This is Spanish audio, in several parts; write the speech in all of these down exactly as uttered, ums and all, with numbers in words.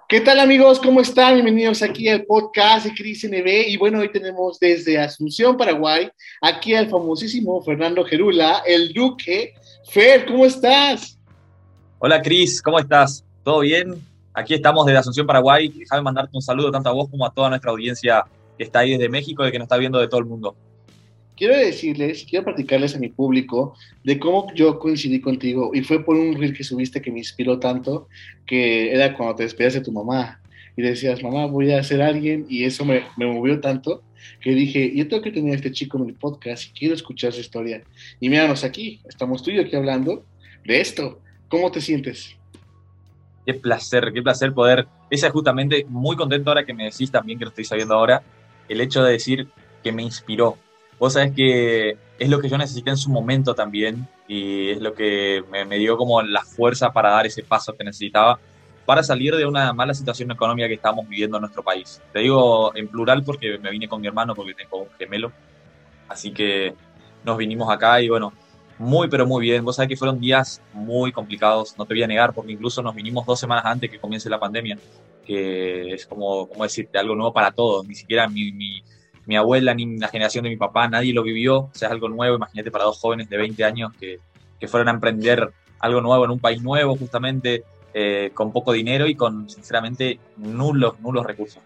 ¿Qué tal amigos? ¿Cómo están? Bienvenidos aquí al podcast de Cris N B. Y bueno, hoy tenemos desde Asunción, Paraguay, aquí al famosísimo Fernando Gerula, el Duque. Fer, ¿cómo estás? Hola Cris, ¿cómo estás? ¿Todo bien? Aquí estamos desde Asunción, Paraguay. Déjame mandarte un saludo tanto a vos como a toda nuestra audiencia que está ahí desde México y que nos está viendo de todo el mundo. Quiero decirles, quiero platicarles a mi público de cómo yo coincidí contigo y fue por un reel que subiste que me inspiró tanto, que era cuando te despedías de tu mamá y decías, mamá, voy a ser alguien y eso me, me movió tanto que dije, yo tengo que tener a este chico en mi podcast y quiero escuchar su historia. Y míranos aquí, estamos tú y yo aquí hablando de esto. ¿Cómo te sientes? Qué placer, qué placer poder. Esa es justamente muy contento ahora que me decís también que lo estoy sabiendo ahora, el hecho de decir que me inspiró. Vos sabés que es lo que yo necesité en su momento también y es lo que me, me dio como la fuerza para dar ese paso que necesitaba para salir de una mala situación económica que estábamos viviendo en nuestro país. Te digo en plural porque me vine con mi hermano porque tengo un gemelo. Así que nos vinimos acá y bueno, muy pero muy bien. Vos sabés que fueron días muy complicados, no te voy a negar, porque incluso nos vinimos dos semanas antes que comience la pandemia, que es como, como decirte, algo nuevo para todos. Ni siquiera mi, mi, mi abuela ni la generación de mi papá, nadie lo vivió. O sea, es algo nuevo. Imagínate para dos jóvenes de veinte años que, que fueron a emprender algo nuevo en un país nuevo, justamente, eh, con poco dinero y con, sinceramente, nulos, nulos recursos.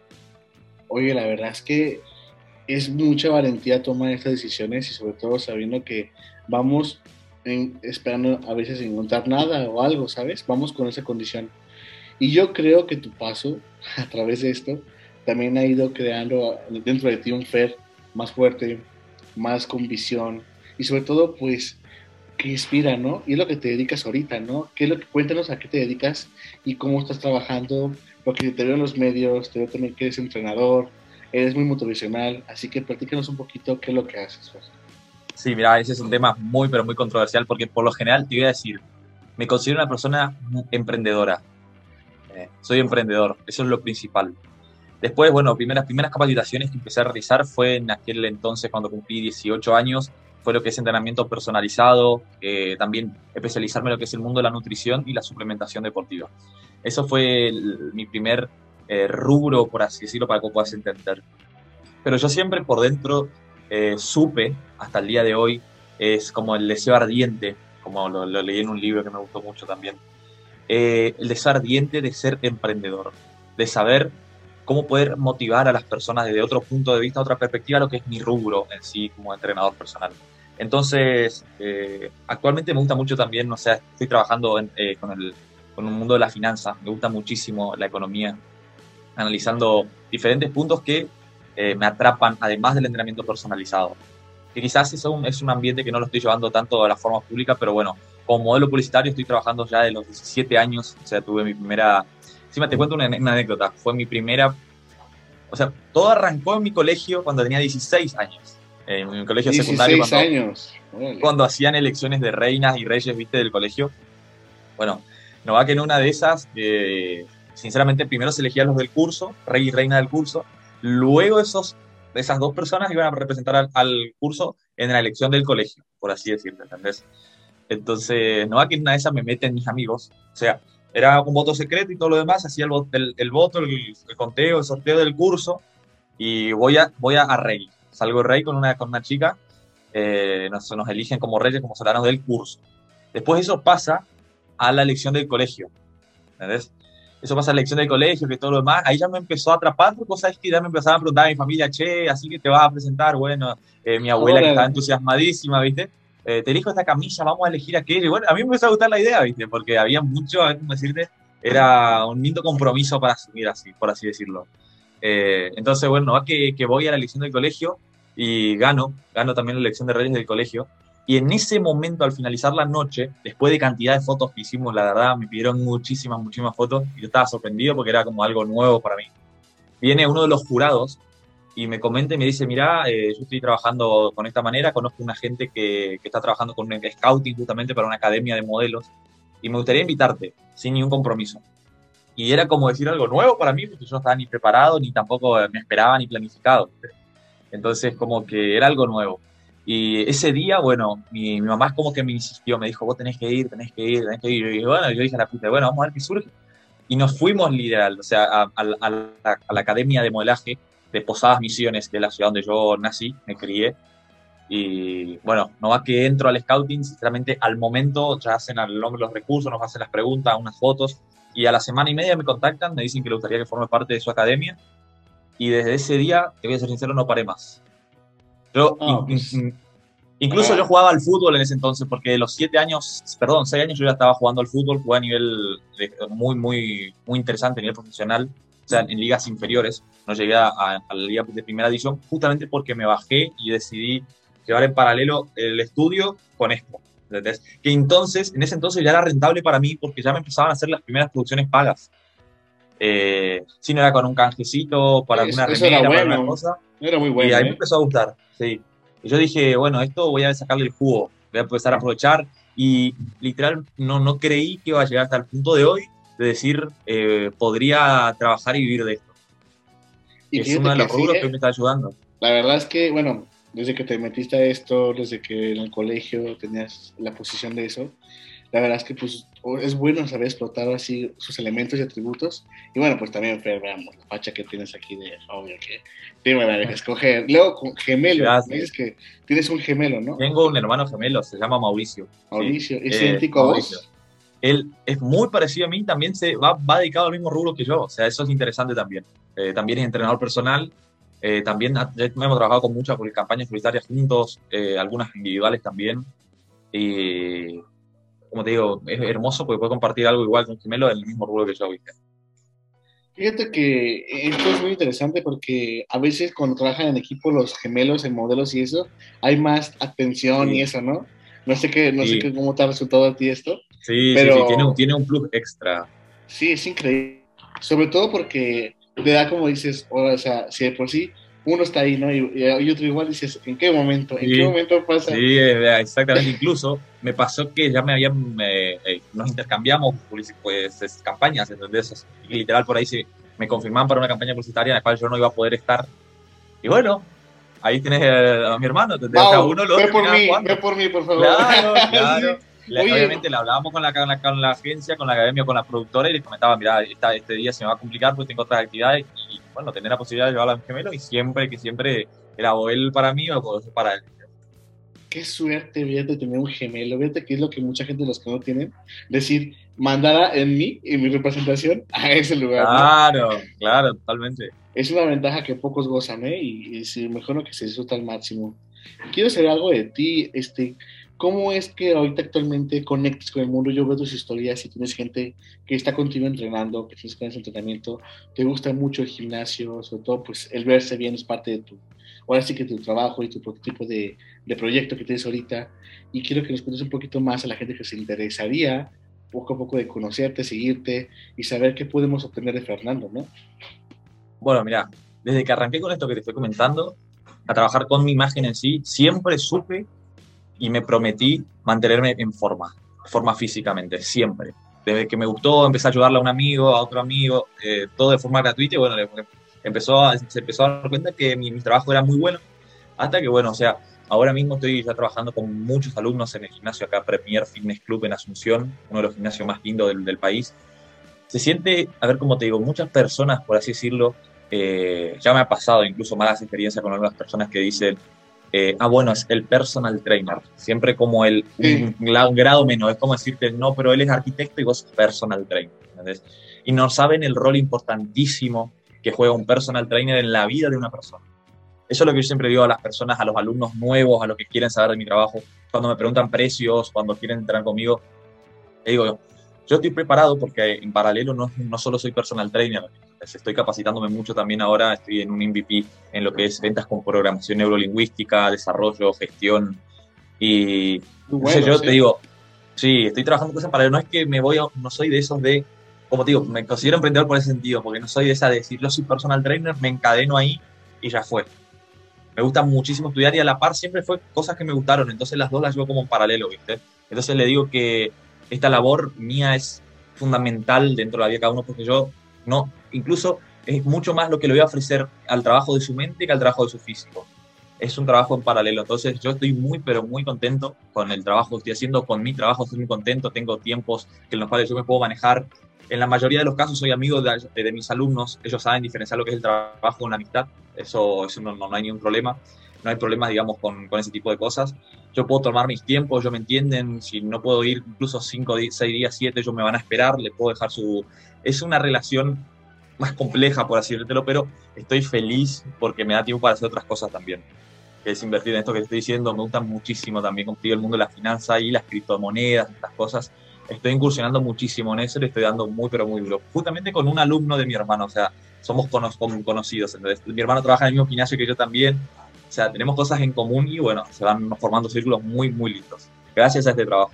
Oye, la verdad es que es mucha valentía tomar estas decisiones y sobre todo sabiendo que vamos en- esperando a veces encontrar nada o algo, ¿sabes? Vamos con esa condición. Y yo creo que tu paso a través de esto también ha ido creando dentro de ti un Fer más fuerte, más con visión y sobre todo pues que inspira, ¿no? Y es lo que te dedicas ahorita, ¿no? ¿Qué es lo que cuéntanos a qué te dedicas y cómo estás trabajando? Porque te veo en los medios, te veo también que eres entrenador, eres muy motivacional, así que platícanos un poquito qué es lo que haces, Fer. Sí, mira, ese es un tema muy, pero muy controversial porque por lo general te voy a decir, me considero una persona emprendedora. Eh, soy emprendedor, eso es lo principal. Después, bueno, primeras, primeras capacitaciones que empecé a realizar fue en aquel entonces cuando cumplí dieciocho años, fue lo que es entrenamiento personalizado, eh, también especializarme en lo que es el mundo de la nutrición y la suplementación deportiva. Eso fue el- mi primer eh, rubro, por así decirlo, para que puedas entender. Pero yo siempre por dentro eh, supe, hasta el día de hoy, es como el deseo ardiente, como lo, lo leí en un libro que me gustó mucho también, eh, el deseo ardiente de ser emprendedor, de saber cómo poder motivar a las personas desde otro punto de vista, otra perspectiva, lo que es mi rubro en sí como entrenador personal. Entonces, eh, actualmente me gusta mucho también, o sea, estoy trabajando en, eh, con, el, con el mundo de la finanza, me gusta muchísimo la economía, analizando diferentes puntos que eh, me atrapan, además del entrenamiento personalizado. Que quizás es un, es un ambiente que no lo estoy llevando tanto de la forma pública, pero bueno, como modelo publicitario estoy trabajando ya de los diecisiete años, o sea, tuve mi primera... Encima te cuento una, una anécdota, fue mi primera... O sea, todo arrancó en mi colegio cuando tenía dieciséis años, en mi colegio secundario, dieciséis cuando, años, órale. cuando hacían elecciones de reinas y reyes, viste, del colegio. Bueno, no va que en una de esas, eh, sinceramente, primero se elegían los del curso, rey y reina del curso, luego esos, esas dos personas iban a representar al, al curso en la elección del colegio, por así decirlo, ¿entendés? Entonces, no va que en una de esas me meten mis amigos, o sea, era un voto secreto y todo lo demás, hacía el, vo- el, el voto, el, el conteo, el sorteo del curso, y voy a, voy a, a rey. Salgo rey con una, con una chica, eh, nos, nos eligen como reyes, como soberanos del curso. Después eso pasa a la elección del colegio, ¿entendés? Eso pasa a la elección del colegio, que todo lo demás, ahí ya me empezó a atrapar, porque cosas que ya me empezaban a preguntar a mi familia, che, así que te vas a presentar, bueno, eh, mi abuela que estaba Órale. entusiasmadísima, ¿viste? Eh, te elijo esta camisa, vamos a elegir aquello, y bueno, a mí me empezó a gustar la idea, ¿viste? Porque había mucho, a ver cómo decirte, era un lindo compromiso para asumir así, por así decirlo. Eh, entonces, bueno, va que, que voy a la elección del colegio y gano, gano también la elección de reyes del colegio. Y en ese momento, al finalizar la noche, después de cantidad de fotos que hicimos, la verdad, me pidieron muchísimas, muchísimas fotos y yo estaba sorprendido porque era como algo nuevo para mí. Viene uno de los jurados y me comenta y me dice, mira, eh, yo estoy trabajando con esta manera, conozco una gente que, que está trabajando con un scouting justamente para una academia de modelos y me gustaría invitarte sin ningún compromiso. Y era como decir algo nuevo para mí, porque yo no estaba ni preparado, ni tampoco me esperaba, ni planificado. Entonces, como que era algo nuevo. Y ese día, bueno, mi, mi mamá es como que me insistió, me dijo, vos tenés que ir, tenés que ir, tenés que ir. Y bueno, yo dije a la puta, bueno, vamos a ver qué surge. y nos fuimos literal, o sea, a, a, a, la, a la academia de modelaje de Posadas Misiones, de la ciudad donde yo nací, me crié. Y bueno, no va que entro al scouting, sinceramente al momento ya hacen el nombre, los recursos, nos hacen las preguntas, unas fotos, y a la semana y media me contactan, me dicen que les gustaría que forme parte de su academia, y desde ese día, te voy a ser sincero, no paré más. Yo, Ah, in, pues, in, incluso ah, yo jugaba al fútbol en ese entonces, porque de los siete años, perdón, seis años yo ya estaba jugando al fútbol, jugué a nivel de, muy, muy, muy interesante, a nivel profesional, o sea, en ligas inferiores, no llegué a, a la liga de primera división, justamente porque me bajé y decidí llevar en paralelo el estudio con esto. ¿Entendés? Que entonces, en ese entonces ya era rentable para mí porque ya me empezaban a hacer las primeras producciones pagas. Eh, si no era con un canjecito, para es- alguna eso era remera, para alguna bueno, cosa, era muy y bueno, ahí me ¿eh? empezó a gustar, sí. Y yo dije, bueno, esto voy a sacarle el jugo, voy a empezar a aprovechar, y literal no, no creí que iba a llegar hasta el punto de hoy de decir, eh, podría trabajar y vivir de esto. Y Es uno fíjate de que los sí, rubros que hoy ¿eh? me está ayudando. La verdad es que, bueno, desde que te metiste a esto, desde que en el colegio tenías la posición de eso, la verdad es que pues es bueno saber explotar así sus elementos y atributos. Y bueno, pues también, Fer, veamos la facha que tienes aquí de, obvio que tiene la de escoger. Luego, con gemelo, me Gracias. dices que tienes un gemelo, ¿no? Tengo un hermano gemelo, se llama Mauricio. Sí, Mauricio, ¿es eh, idéntico a Mauricio. vos? Él es muy parecido a mí, también se va, va dedicado al mismo rubro que yo, o sea, eso es interesante también. Eh, también es entrenador personal, eh, también ha- ya hemos trabajado con muchas campañas publicitarias juntos, eh, algunas individuales también, y como te digo, es hermoso porque puede compartir algo igual con un gemelo del mismo rubro que yo, ¿viste? Fíjate que esto es muy interesante porque a veces cuando trabajan en equipo los gemelos, en modelos y eso, hay más atención y Sí, eso, ¿no? No sé qué, no sé sí, qué, cómo te ha resultado a ti esto, sí, sí, sí, tiene, un- pero tiene un plus extra. sí, es increíble. Sobre todo porque te da como dices, o sea, si de por sí uno está ahí, ¿no? Y, y otro igual dices, ¿en qué momento? ¿En qué Sí, momento pasa? sí, eh, exactamente. Incluso me pasó que ya me habían, eh, eh, nos intercambiamos publici- pues, es- campañas, ¿entendés? Y literal por ahí se, me confirmaban para una campaña publicitaria en la cual yo no iba a poder estar. Y bueno, ahí tienes eh, a mi hermano, ¿entendés? O sea, Mau, uno lo ve por terminaba mí, ve jugando. por mí, por favor. Claro, Sí. claro. Le- Oye, obviamente le hablábamos con la, con la, con la agencia, con la academia, con la productora y les comentaba, mira, esta, este día se me va a complicar porque tengo otras actividades y bueno, tener la posibilidad de llevarlo a mi gemelo y siempre, que siempre era o él para mí o yo para él. qué suerte, fíjate, tener un gemelo. Fíjate que es lo que mucha gente de los que no tienen. Decir, mandara en mí, en mi representación, a ese lugar, ¿no? Claro, claro, totalmente. Es una ventaja que pocos gozan, ¿eh? Y, y sí, mejor no que se disfruta al máximo. Quiero saber algo de ti, este, ¿cómo es que ahorita actualmente conectas con el mundo? Yo veo tus historias y tienes gente que está contigo entrenando, que tienes con ese entrenamiento, te gusta mucho el gimnasio, sobre todo pues el verse bien es parte de tu, ahora sí que tu trabajo y tu tipo de, de proyecto que tienes ahorita. Y quiero que nos cuentes un poquito más a la gente que se interesaría poco a poco de conocerte, seguirte y saber qué podemos obtener de Fernando, ¿no? Bueno, mira, desde que arranqué con esto que te estoy comentando, a trabajar con mi imagen en sí, siempre supe y me prometí mantenerme en forma, forma físicamente, siempre. Desde que me gustó, empecé a ayudarle a un amigo, a otro amigo, eh, todo de forma gratuita y bueno, le- empezó a, se empezó a dar cuenta que mi, mi trabajo era muy bueno, hasta que bueno, o sea, ahora mismo estoy ya trabajando con muchos alumnos en el gimnasio acá, Premier Fitness Club en Asunción, uno de los gimnasios más lindos del, del país. Se siente, a ver cómo te digo, muchas personas, por así decirlo, eh, ya me ha pasado incluso malas experiencias con algunas personas que dicen, eh, ah, bueno, es el personal trainer, siempre como el, Sí, un, un grado menos, es como decirte, no, pero él es arquitecto y vos sos personal trainer, ¿entendés? Y no saben el rol importantísimo que juega un personal trainer en la vida de una persona. Eso es lo que yo siempre digo a las personas, a los alumnos nuevos, a los que quieren saber de mi trabajo, cuando me preguntan precios, cuando quieren entrar conmigo, le digo, yo estoy preparado porque en paralelo no, no solo soy personal trainer, estoy capacitándome mucho también ahora, estoy en un M V P en lo que es ventas con programación neurolingüística, desarrollo, gestión, y muy entonces bueno, yo te sí. digo, sí, estoy trabajando cosas en paralelo, no es que me voy, a, no soy de esos de, como te digo, me considero emprendedor por ese sentido, porque no soy de esa de decir, yo soy personal trainer, me encadeno ahí y ya fue. Me gusta muchísimo estudiar y a la par siempre fue cosas que me gustaron, entonces las dos las llevo como en paralelo, ¿viste? Entonces le digo que esta labor mía es fundamental dentro de la vida de cada uno porque yo no, incluso es mucho más lo que le voy a ofrecer al trabajo de su mente que al trabajo de su físico. Es un trabajo en paralelo, entonces yo estoy muy, pero muy contento con el trabajo que estoy haciendo, con mi trabajo estoy muy contento, tengo tiempos en los cuales yo me puedo manejar En la mayoría de los casos soy amigo de, de mis alumnos, ellos saben diferenciar lo que es el trabajo con la amistad, eso, eso no, no, no hay ningún problema, no hay problema, digamos, con, con ese tipo de cosas. Yo puedo tomar mis tiempos, ellos me entienden, si no puedo ir incluso cinco, seis días, siete, ellos me van a esperar, les puedo dejar su... Es una relación más compleja, por así decirlo, pero estoy feliz porque me da tiempo para hacer otras cosas también, que es invertir en esto que te estoy diciendo. Me gusta muchísimo también contigo el mundo de la finanza y las criptomonedas, estas cosas. Estoy incursionando muchísimo en eso, le estoy dando muy, pero muy duro. Justamente con un alumno de mi hermano, o sea, somos cono conocidos. Entonces, mi hermano trabaja en el mismo gimnasio que yo también. O sea, tenemos cosas en común y bueno, se van formando círculos muy, muy lindos. Gracias a este trabajo.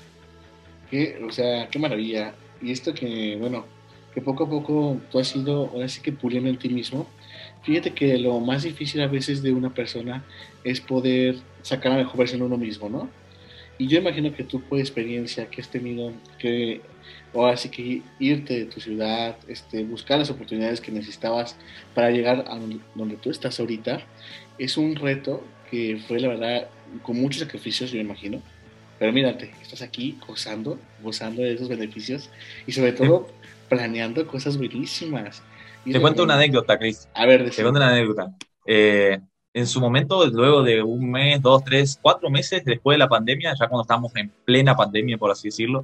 Qué, o sea, qué maravilla. Y esto que, bueno, que poco a poco tú has ido, ahora sí que puliendo en ti mismo. Fíjate que lo más difícil a veces de una persona es poder sacar la mejor versión de uno mismo, ¿no? Y yo imagino que tú, por experiencia que has tenido, que ahora sí que irte de tu ciudad, este, buscar las oportunidades que necesitabas para llegar a donde tú estás ahorita, es un reto que fue, la verdad, con muchos sacrificios, yo imagino. Pero mírate, estás aquí gozando, gozando de esos beneficios y sobre todo planeando cosas buenísimas. Y es Te lo que cuento una me... anécdota, Chris. A ver, Te decime. cuento una anécdota. Eh, en su momento, luego de un mes, dos, tres, cuatro meses después de la pandemia, ya cuando estábamos en plena pandemia, por así decirlo,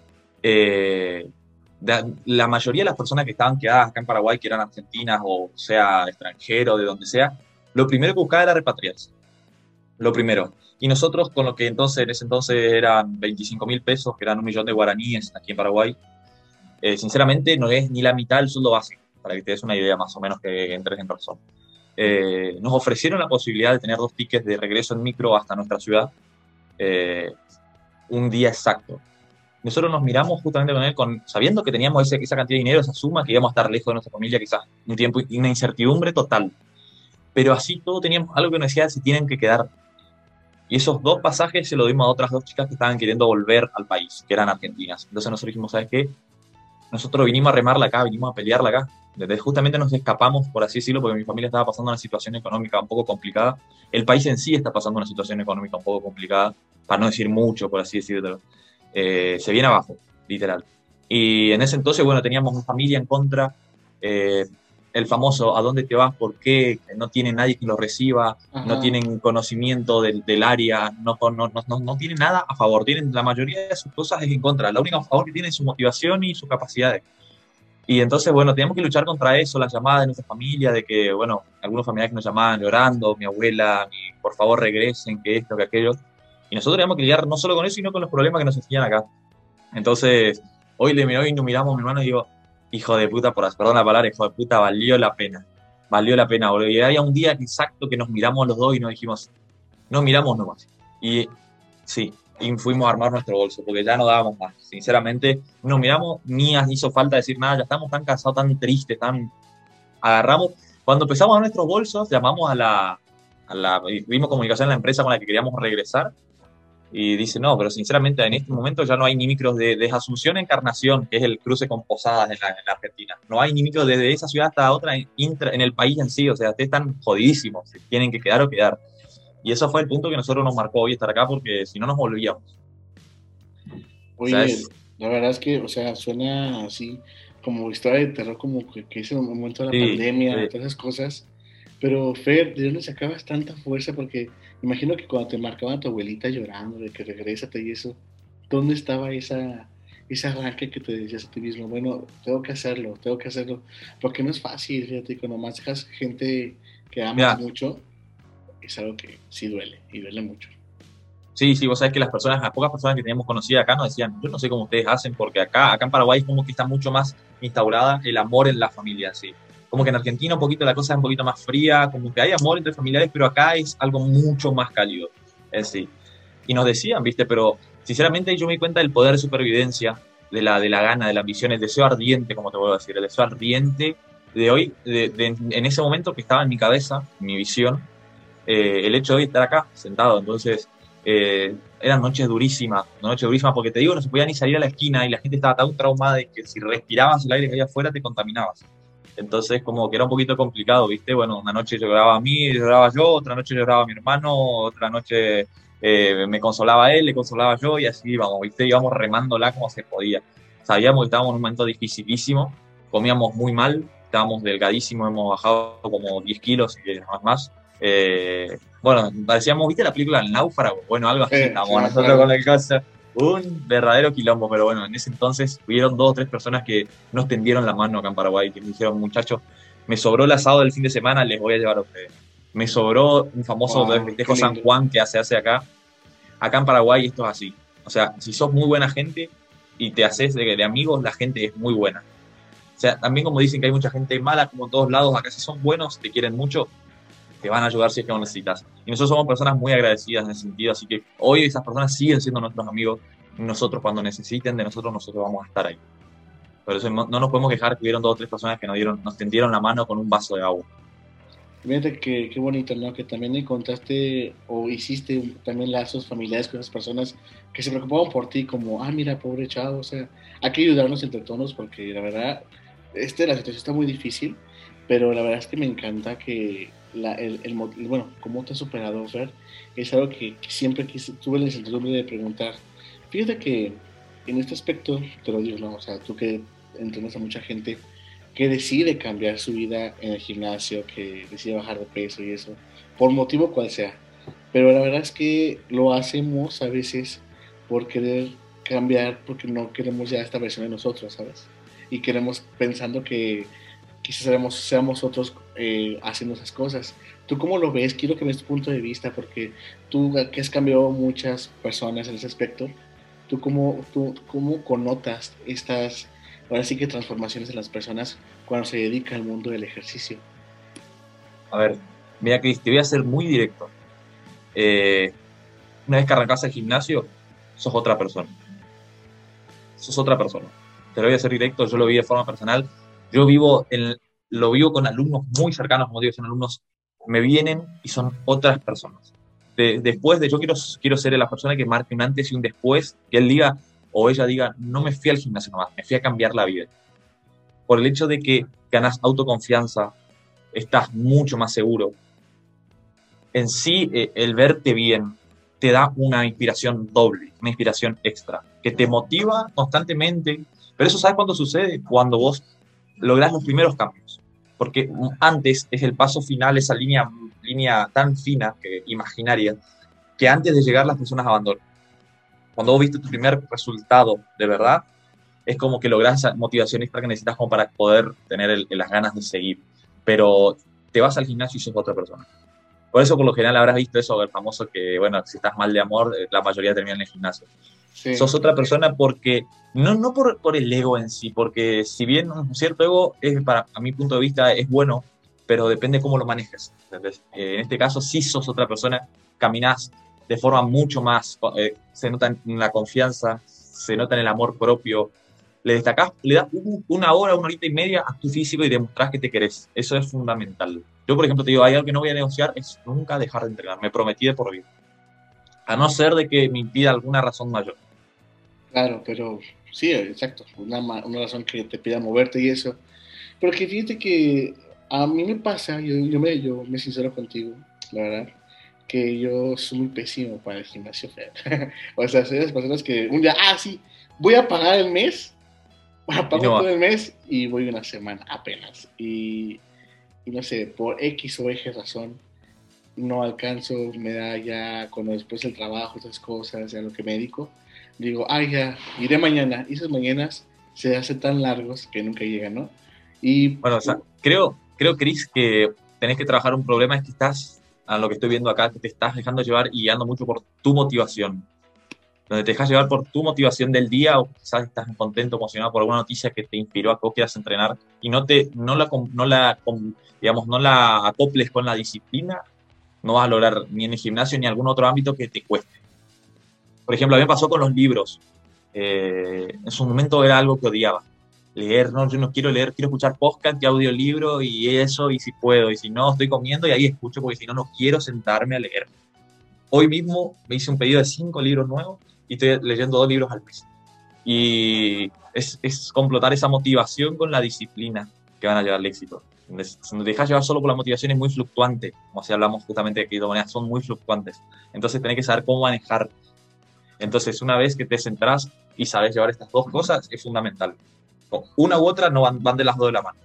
eh, de, la mayoría de las personas que estaban quedadas acá en Paraguay, que eran argentinas o sea extranjeros, de donde sea, lo primero que buscaba era repatriarse. Lo primero. Y nosotros, con lo que entonces, en ese entonces eran veinticinco mil pesos, que eran un millón de guaraníes aquí en Paraguay, eh, sinceramente no es ni la mitad del sueldo básico, para que te des una idea más o menos que entres en razón. Eh, nos ofrecieron la posibilidad de tener dos tickets de regreso en micro hasta nuestra ciudad, eh, un día exacto. Nosotros nos miramos justamente con él, con, sabiendo que teníamos ese, esa cantidad de dinero, esa suma, que íbamos a estar lejos de nuestra familia quizás un tiempo y una incertidumbre total. Pero así todo teníamos algo que nos decía, se tienen que quedar. Y esos dos pasajes se los dimos a otras dos chicas que estaban queriendo volver al país, que eran argentinas. Entonces nosotros dijimos, ¿sabes qué? Nosotros vinimos a remarla acá, vinimos a pelearla acá. Desde justamente nos escapamos, por así decirlo, porque mi familia estaba pasando una situación económica un poco complicada. El país en sí está pasando una situación económica un poco complicada, para no decir mucho, por así decirlo. Eh, se viene abajo, literal. Y en ese entonces, bueno, teníamos una familia en contra, eh, el famoso ¿a dónde te vas? ¿Por qué? No tiene nadie que lo reciba, no Ajá. tienen conocimiento del, del área, no, no, no, no tienen nada a favor, tienen la mayoría de sus cosas es en contra, la única a favor que tienen es su motivación y sus capacidades. Y entonces, bueno, teníamos que luchar contra eso, las llamadas de nuestra familia, de que, bueno, algunos familiares que nos llamaban llorando, mi abuela, mi, por favor regresen, que esto, que aquello. Y nosotros teníamos que lidiar no solo con eso, sino con los problemas que nos existían acá. Entonces, hoy, le, hoy nos miramos a mi hermano y digo, hijo de puta, por perdón la palabra, hijo de puta, valió la pena. Valió la pena, boludo. Y había un día exacto que nos miramos los dos y nos dijimos, no miramos nomás. Y sí, y fuimos a armar nuestro bolso, porque ya no dábamos más. Sinceramente, no nos miramos, ni hizo falta decir nada, ya estamos tan cansados, tan tristes, tan... Agarramos, cuando empezamos a nuestros bolsos, llamamos a la, a la... Vimos comunicación en la empresa con la que queríamos regresar, y dice, no, pero sinceramente en este momento ya no hay ni micros de, de Asunción a Encarnación, que es el cruce con Posadas en la, en la Argentina. No hay ni micros desde esa ciudad hasta otra intra, en el país en sí, o sea, ustedes están jodidísimos, tienen que quedar o quedar. Y eso fue el punto que nosotros nos marcó hoy estar acá, porque si no nos volvíamos. O sea, Oye, es... la verdad es que, o sea, suena así como historia de terror, como que, que es el momento de la Sí, pandemia, sí. todas esas cosas. Pero, Fer, ¿de dónde sacabas tanta fuerza? Porque imagino que cuando te marcaba tu abuelita llorando de que regrésate y eso, ¿dónde estaba esa, ese arranque que te decías a ti mismo? Bueno, tengo que hacerlo, tengo que hacerlo. Porque no es fácil, fíjate, cuando más dejas gente que amas Mira, mucho, es algo que sí duele, y duele mucho. sí, sí, vos sabés que las personas, las pocas personas que teníamos conocidas acá nos decían, yo no sé cómo ustedes hacen, porque acá, acá en Paraguay es como que está mucho más instaurada el amor en la familia, sí. Como que en Argentina un poquito la cosa es un poquito más fría, como que hay amor entre familiares, pero acá es algo mucho más cálido, es sí. Y nos decían, ¿viste? Pero sinceramente yo me di cuenta del poder de supervivencia, de la, de la gana, de la ambición, el deseo ardiente, como te puedo decir, el deseo ardiente de hoy, de, de, en ese momento que estaba en mi cabeza, en mi visión, eh, el hecho de hoy estar acá, sentado. Entonces, eh, eran noches durísimas, noches durísimas porque te digo, no se podía ni salir a la esquina y la gente estaba tan traumada de que si respirabas el aire que había afuera te contaminabas. Entonces, como que era un poquito complicado, ¿viste? Bueno, una noche lloraba a mí, lloraba yo, otra noche lloraba mi hermano, otra noche eh, me consolaba él, le consolaba yo y así íbamos, ¿viste? Íbamos remándola como se podía. sabíamos que estábamos en un momento dificilísimo, comíamos muy mal, estábamos delgadísimos, hemos bajado como diez kilos y más más. Eh, bueno, parecíamos, ¿viste la película El Náufrago? Bueno, algo así, Eh, sí, estábamos me nosotros acuerdo. con la cosa. Un verdadero quilombo, pero bueno, en ese entonces hubieron dos o tres personas que nos tendieron la mano acá en Paraguay, que me dijeron, muchachos, me sobró el asado del fin de semana, les voy a llevar a ustedes. Me sobró un famoso Wow, qué festejo San lindo. Juan que se hace acá. Acá en Paraguay esto es así. O sea, si sos muy buena gente y te haces de, de amigos, la gente es muy buena. O sea, también como dicen que hay mucha gente mala, como en todos lados, acá si son buenos, te quieren mucho, te van a ayudar si es que lo necesitas. Y nosotros somos personas muy agradecidas en ese sentido, así que hoy esas personas siguen siendo nuestros amigos. Nosotros cuando necesiten de nosotros, nosotros vamos a estar ahí. Por eso no, no nos podemos quejar que hubieron dos o tres personas que nos dieron, nos tendieron la mano con un vaso de agua. Fíjate que qué bonito, ¿no? Que también encontraste o hiciste un- también lazos familiares con esas personas que se preocupaban por ti, como, ah, mira, pobre chavo, o sea, hay que ayudarnos entre todos porque la verdad, este, la situación está muy difícil, pero la verdad es que me encanta que la, el, el mo- bueno, cómo te has superado, Fer, es algo que, que siempre quise, tuve la incertidumbre de preguntar. Fíjate que en este aspecto, te lo digo, ¿no? O sea, tú que entrenas a mucha gente, que decide cambiar su vida en el gimnasio, que decide bajar de peso y eso, por motivo cual sea. Pero la verdad es que lo hacemos a veces por querer cambiar, porque no queremos ya esta versión de nosotros, ¿sabes? Y queremos pensando que quizás seamos, seamos otros eh, haciendo esas cosas. ¿Tú cómo lo ves? Quiero que me des tu punto de vista, porque tú que has cambiado muchas personas en ese aspecto, ¿tú cómo, tú, cómo connotas estas, ahora sí que transformaciones en las personas cuando se dedica al mundo del ejercicio? A ver, mira, Cris, te voy a ser muy directo. Eh, una vez que arrancas el gimnasio, sos otra persona. Sos otra persona. Te lo voy a hacer directo, yo lo vi de forma personal. Yo vivo en, lo vivo con alumnos muy cercanos, como digo, son alumnos, me vienen y son otras personas. De, después de, yo quiero, quiero ser la persona que marque un antes y un después, que él diga o ella diga, no me fui al gimnasio nomás, me fui a cambiar la vida. Por el hecho de que ganas autoconfianza, estás mucho más seguro. En sí, eh, el verte bien te da una inspiración doble, una inspiración extra, que te motiva constantemente. Pero eso, ¿sabes cuándo sucede? Cuando vos lográs los primeros cambios. Porque antes es el paso final, esa línea, línea tan fina, que, imaginaria, que antes de llegar las personas abandonan. Cuando vos viste tu primer resultado de verdad, es como que lográs esa motivación extra que necesitas como para poder tener el, las ganas de seguir. Pero te vas al gimnasio y sos otra persona. Por eso, por lo general, habrás visto eso, el famoso que, bueno, si estás mal de amor, la mayoría termina en el gimnasio. Sí, Sos otra persona porque, no, no por, por el ego en sí, porque si bien un cierto ego, es, para a mi punto de vista, es bueno, pero depende cómo lo manejes. ¿Entendés? Eh, en este caso, sí sos otra persona, caminás de forma mucho más, eh, se nota en la confianza, se nota en el amor propio, le destacás, le das una hora, una horita y media a tu físico y demostrás que te querés. Eso es fundamental. Yo, por ejemplo, te digo, hay algo que no voy a negociar, es nunca dejar de entrenar. Me prometí de por vida. A no ser de que me impida alguna razón mayor. claro, pero sí, exacto, una, ma- una razón que te pida moverte y eso. Porque fíjate que a mí me pasa, yo, yo, me, yo me sincero contigo, la verdad, que yo soy muy pésimo para el gimnasio, Fer. O sea, soy de las personas que un día, ah, sí, voy a pagar el mes, Y apago no todo va. el mes y voy una semana apenas. Y, y no sé, por X o Y razón, no alcanzo, me da ya, cuando después el trabajo, esas cosas, a lo que me dedico, digo, ay, ya, iré mañana. Y esas mañanas se hacen tan largos que nunca llegan, ¿no? Y Bueno, o sea, creo, creo, Chris, que tenés que trabajar un problema, es que estás, a lo que estoy viendo acá, que te estás dejando llevar y guiando mucho por tu motivación. Donde te dejas llevar por tu motivación del día o quizás estás contento, emocionado por alguna noticia que te inspiró a que vos quieras entrenar y no, te, no, la, no, la, digamos, no la acoples con la disciplina, no vas a lograr ni en el gimnasio ni en algún otro ámbito que te cueste. Por ejemplo, a mí me pasó con los libros. Eh, en su momento era algo que odiaba. Leer, no, yo no quiero leer, quiero escuchar podcast y audiolibro y eso, y si puedo, y si no, estoy comiendo y ahí escucho, porque si no, no quiero sentarme a leer. Hoy mismo me hice un pedido de cinco libros nuevos y estoy leyendo dos libros al mes. Y es, es completar esa motivación con la disciplina que van a llevar al éxito. Si te dejas llevar solo por la motivación es muy fluctuante, como si hablamos justamente de criptomonedas, son muy fluctuantes. Entonces tenés que saber cómo manejar. Entonces una vez que te centrás, y sabes llevar estas dos cosas, es fundamental. Una u otra no van, van de las dos de la mano.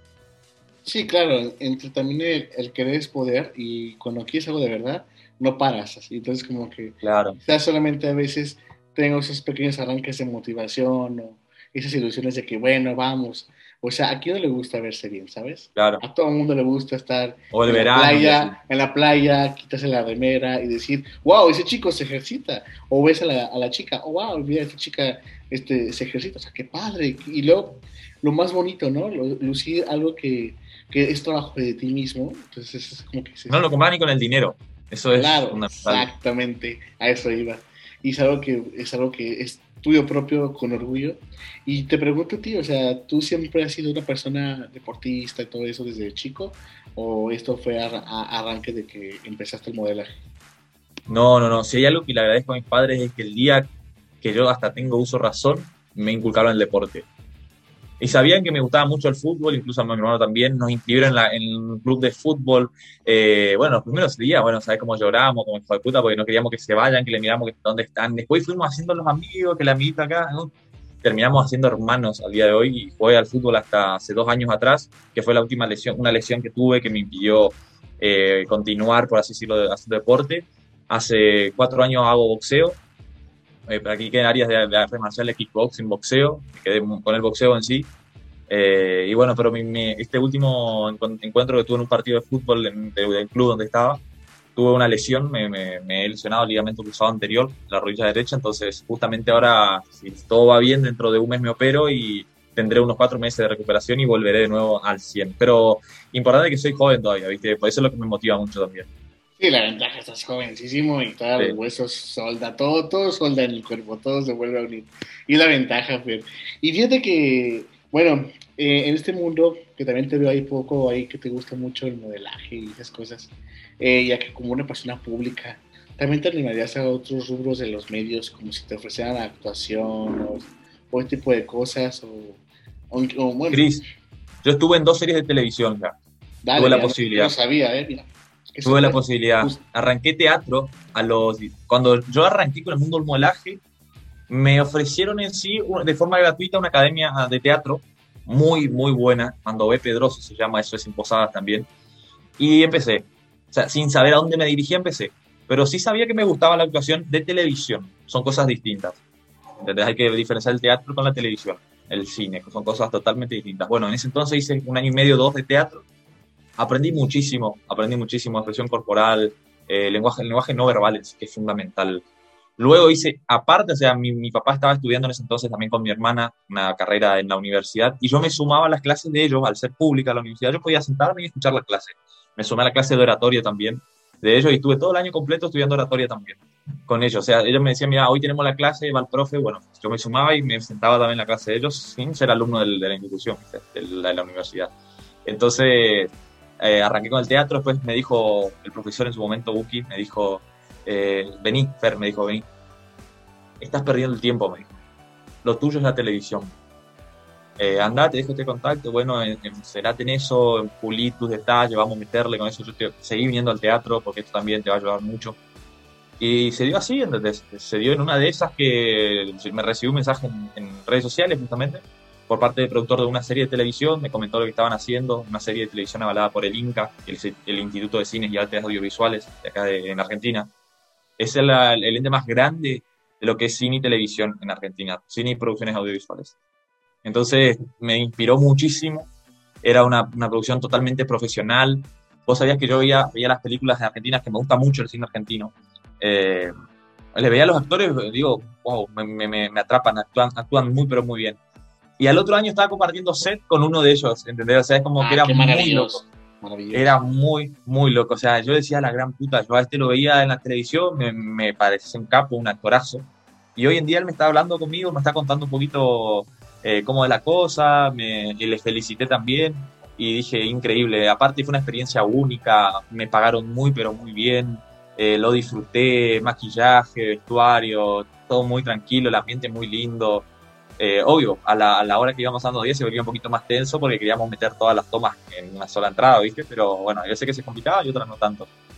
Sí, claro, entre también el, el querer es poder y cuando quieres algo de verdad, no paras así. Entonces como que Claro, ya solamente a veces tengo esos pequeños arranques de motivación o esas ilusiones de que, bueno, vamos. O sea, ¿a quién no le gusta verse bien, sabes? claro. A todo el mundo le gusta estar O el en la verano y así. playa, en la playa, quitarse la remera y decir, wow, ese chico se ejercita. O ves a la, a la chica, oh, wow, mira, esta chica este, se ejercita. O sea, qué padre. Y luego, lo más bonito, ¿no? Lu- Lucir algo que, que es trabajo de ti mismo. Entonces, es como que No dices, lo compras ni con el dinero. Eso es claro, fundamental. exactamente, a eso iba. Y es algo que es algo que es tuyo propio con orgullo. Y te pregunto, tío, o sea, ¿tú siempre has sido una persona deportista y todo eso desde chico? ¿O esto fue a, a- arranque de que empezaste el modelaje? No, no, no. Si hay algo que le agradezco a mis padres es que el día que yo hasta tengo uso razón, me inculcaron el deporte. Y sabían que me gustaba mucho el fútbol, incluso a mi hermano también, nos inscribieron en, la, en un club de fútbol. Eh, bueno, los primeros días, bueno, sabes cómo lloramos, como hijo de puta, porque no queríamos que se vayan, que le miramos que dónde están. Después fuimos haciendo los amigos, que la amiguita acá, ¿no? Terminamos haciendo hermanos al día de hoy y jugué al fútbol hasta hace dos años atrás, que fue la última lesión, una lesión que tuve que me impidió eh, continuar, por así decirlo, haciendo deporte. Hace cuatro años hago boxeo, eh, practiqué en áreas de, de artes marciales, kickboxing, boxeo, me quedé con el boxeo en sí. Eh, y bueno, pero mi, mi- este último encu- encuentro que tuve en un partido de fútbol en, de- del club donde estaba, tuve una lesión, me, me, me he lesionado el ligamento cruzado anterior, la rodilla derecha, entonces justamente ahora, si todo va bien, dentro de un mes me opero y tendré unos cuatro meses de recuperación y volveré de nuevo al cien. Pero importante que soy joven todavía, ¿viste? Por eso es lo que me motiva mucho también. Sí, la ventaja, estás jovencísimo y todos los Sí. huesos solda, todo, todo solda en el cuerpo, todo se vuelve a unir. Y la ventaja, Fer. Y fíjate que, bueno, eh, en este mundo, que también te veo ahí poco, ahí que te gusta mucho el modelaje y esas cosas, eh, ya que como una persona pública, también te animarías a otros rubros de los medios, como si te ofrecieran actuación o, o este tipo de cosas, o, o, o, bueno, Cris, yo estuve en dos series de televisión ya, tuve dale, la ya no, yo no posibilidad. sabía, eh, mira, qué Tuve la sorpresa. posibilidad. Just- Arranqué teatro a los... Cuando yo arranqué con el mundo del modelaje, me ofrecieron en sí, un- de forma gratuita, una academia de teatro muy, muy buena. Mando B. Pedroso se llama, eso es en Posadas también. Y empecé. O sea, sin saber a dónde me dirigía, empecé. Pero sí sabía que me gustaba la actuación de televisión. Son cosas distintas. ¿Entendés? Hay que diferenciar el teatro con la televisión, el cine, que son cosas totalmente distintas. Bueno, en ese entonces hice un año y medio, dos de teatro. Aprendí muchísimo, aprendí muchísimo, expresión corporal, eh, lenguaje, el lenguaje no verbales, que es fundamental. Luego hice, aparte, o sea, mi, mi papá estaba estudiando en ese entonces también con mi hermana una carrera en la universidad y yo me sumaba a las clases de ellos, al ser pública la universidad, yo podía sentarme y escuchar la clase. Me sumé a la clase de oratoria también de ellos y estuve todo el año completo estudiando oratoria también con ellos. O sea, ellos me decían, mira, hoy tenemos la clase, va el profe, bueno, yo me sumaba y me sentaba también en la clase de ellos sin ser alumno del- de la institución, de la, de la universidad. Entonces, eh, arranqué con el teatro, después me dijo el profesor en su momento, Buki, me dijo, eh, vení, Fer, me dijo, vení, estás perdiendo el tiempo, me dijo, lo tuyo es la televisión. Eh, andá, te dejo este contacto, bueno, en, en, cerate en eso, en pulir tus detalles, vamos a meterle con eso, yo te, seguí viniendo al teatro porque esto también te va a ayudar mucho. Y se dio así, ¿entendés? Se dio en una de esas que me recibí un mensaje en, en redes sociales justamente por parte del productor de una serie de televisión, me comentó lo que estaban haciendo, una serie de televisión avalada por el INCA, el, el Instituto de Cines y Artes Audiovisuales de acá de, en Argentina. Es el, el ente más grande de lo que es cine y televisión en Argentina, cine y producciones audiovisuales. Entonces me inspiró muchísimo, era una, una producción totalmente profesional. Vos sabías que yo veía, veía las películas argentinas, que me gusta mucho el cine argentino. Eh, le veía a los actores, digo, wow, me, me, me atrapan, actúan, actúan muy, pero muy bien. Y al otro año estaba compartiendo set con uno de ellos, ¿entendés? O sea, es como que Ah, era qué muy loco. maravilloso, maravilloso. Era muy, muy loco. O sea, yo decía la gran puta, yo a este lo veía en la televisión, me, me parece un capo, un actorazo. Y hoy en día él me está hablando conmigo, me está contando un poquito eh, cómo es la cosa, me, y le felicité también. Y dije, increíble. Aparte fue una experiencia única, me pagaron muy, pero muy bien. Eh, lo disfruté, maquillaje, vestuario, todo muy tranquilo, el ambiente muy lindo. Eh, obvio, a la, a la hora que íbamos dando diez se volvía un poquito más tenso porque queríamos meter todas las tomas en una sola entrada, ¿viste? Pero bueno, yo sé que se complicaba y otras no tanto.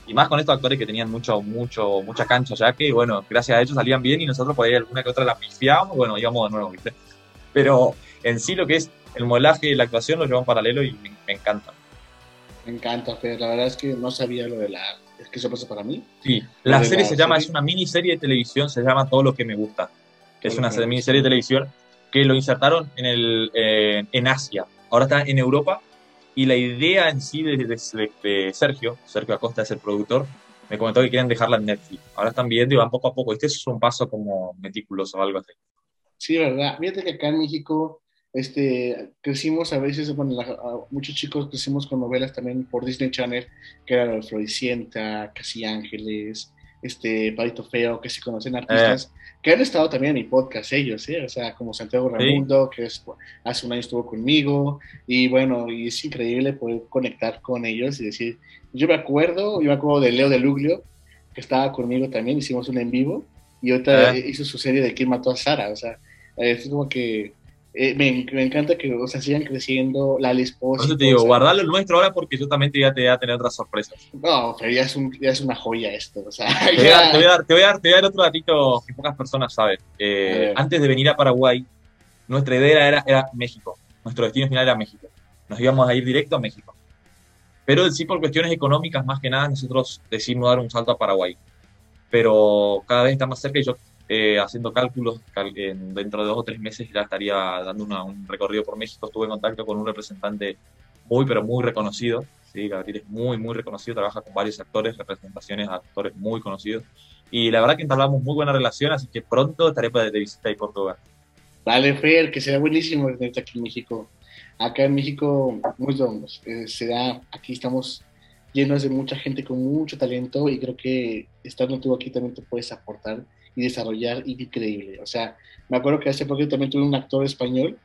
Y más con estos actores que tenían mucho, mucho, mucha cancha, ya que, bueno, gracias a ellos salían bien y nosotros por ahí alguna que otra la pifiábamos, bueno, íbamos de nuevo, ¿viste? Pero en sí lo que es el modelaje y la actuación lo llevan en paralelo y me, me encanta. Me encanta, Fer. La verdad es que no sabía lo de la... Es que eso pasa para mí. Sí, Lo la de serie la se llama, serie, es una miniserie de televisión, se llama Todo lo que me gusta. todo Es lo una que me gusta. miniserie de televisión que lo insertaron en, el, eh, en Asia. Ahora está en Europa y la idea en sí de, de, de, de Sergio, Sergio Acosta es el productor, me comentó que quieren dejarla en Netflix. Ahora están viendo y van poco a poco. Este es un paso como meticuloso o algo así. Sí, ¿verdad? Fíjate que acá en México este, crecimos a veces, bueno, la- a- muchos chicos crecimos con novelas también por Disney Channel, que era la de Floricienta, Casi Ángeles, este, Palito Feo, que se conocen Eh, artistas que han estado también en mi podcast ellos, ¿eh? O sea, como Santiago sí, Ramundo, que es- hace un año estuvo conmigo, y bueno, y es increíble poder conectar con ellos y decir, yo me acuerdo, yo me acuerdo de Leo de Luglio, que estaba conmigo también, hicimos un en vivo, y ahorita eh. hizo su serie de ¿Quién mató a Sara? O sea, es como que eh, me, me, encanta que, o sea, sigan creciendo, Lali Por eso te Espósito, o digo, sea, guardar lo nuestro ahora porque yo también te voy a, te voy a tener otras sorpresas. no, pero ya es, un, ya es una joya esto, o sea, Te voy a dar, te voy ya, a dar, te voy a dar, te voy a dar otro datito que pocas personas saben. a Eh, ver, antes de venir a Paraguay, nuestra idea era, era México. Nuestro destino final era México. Nos íbamos a ir directo a México. Pero sí, por cuestiones económicas, más que nada, nosotros decidimos dar un salto a Paraguay. Pero cada vez está más cerca y yo, eh, haciendo cálculos, cal- en- dentro de dos o tres meses ya estaría dando una- un recorrido por México. Estuve en contacto con un representante muy, pero muy reconocido. Sí, Gabriel es muy, muy reconocido, trabaja con varios actores, representaciones a actores muy conocidos. Y la verdad que entablamos muy buena relación, así que pronto estaré de de visita ahí por Portugal. vale, Fer, que será buenísimo tenerte aquí en México. Acá en México, muy vamos, eh, será, aquí estamos llenos de mucha gente con mucho talento y creo que estando tú aquí también te puedes aportar y desarrollar increíble. O sea, me acuerdo que hace poco también tuve un actor español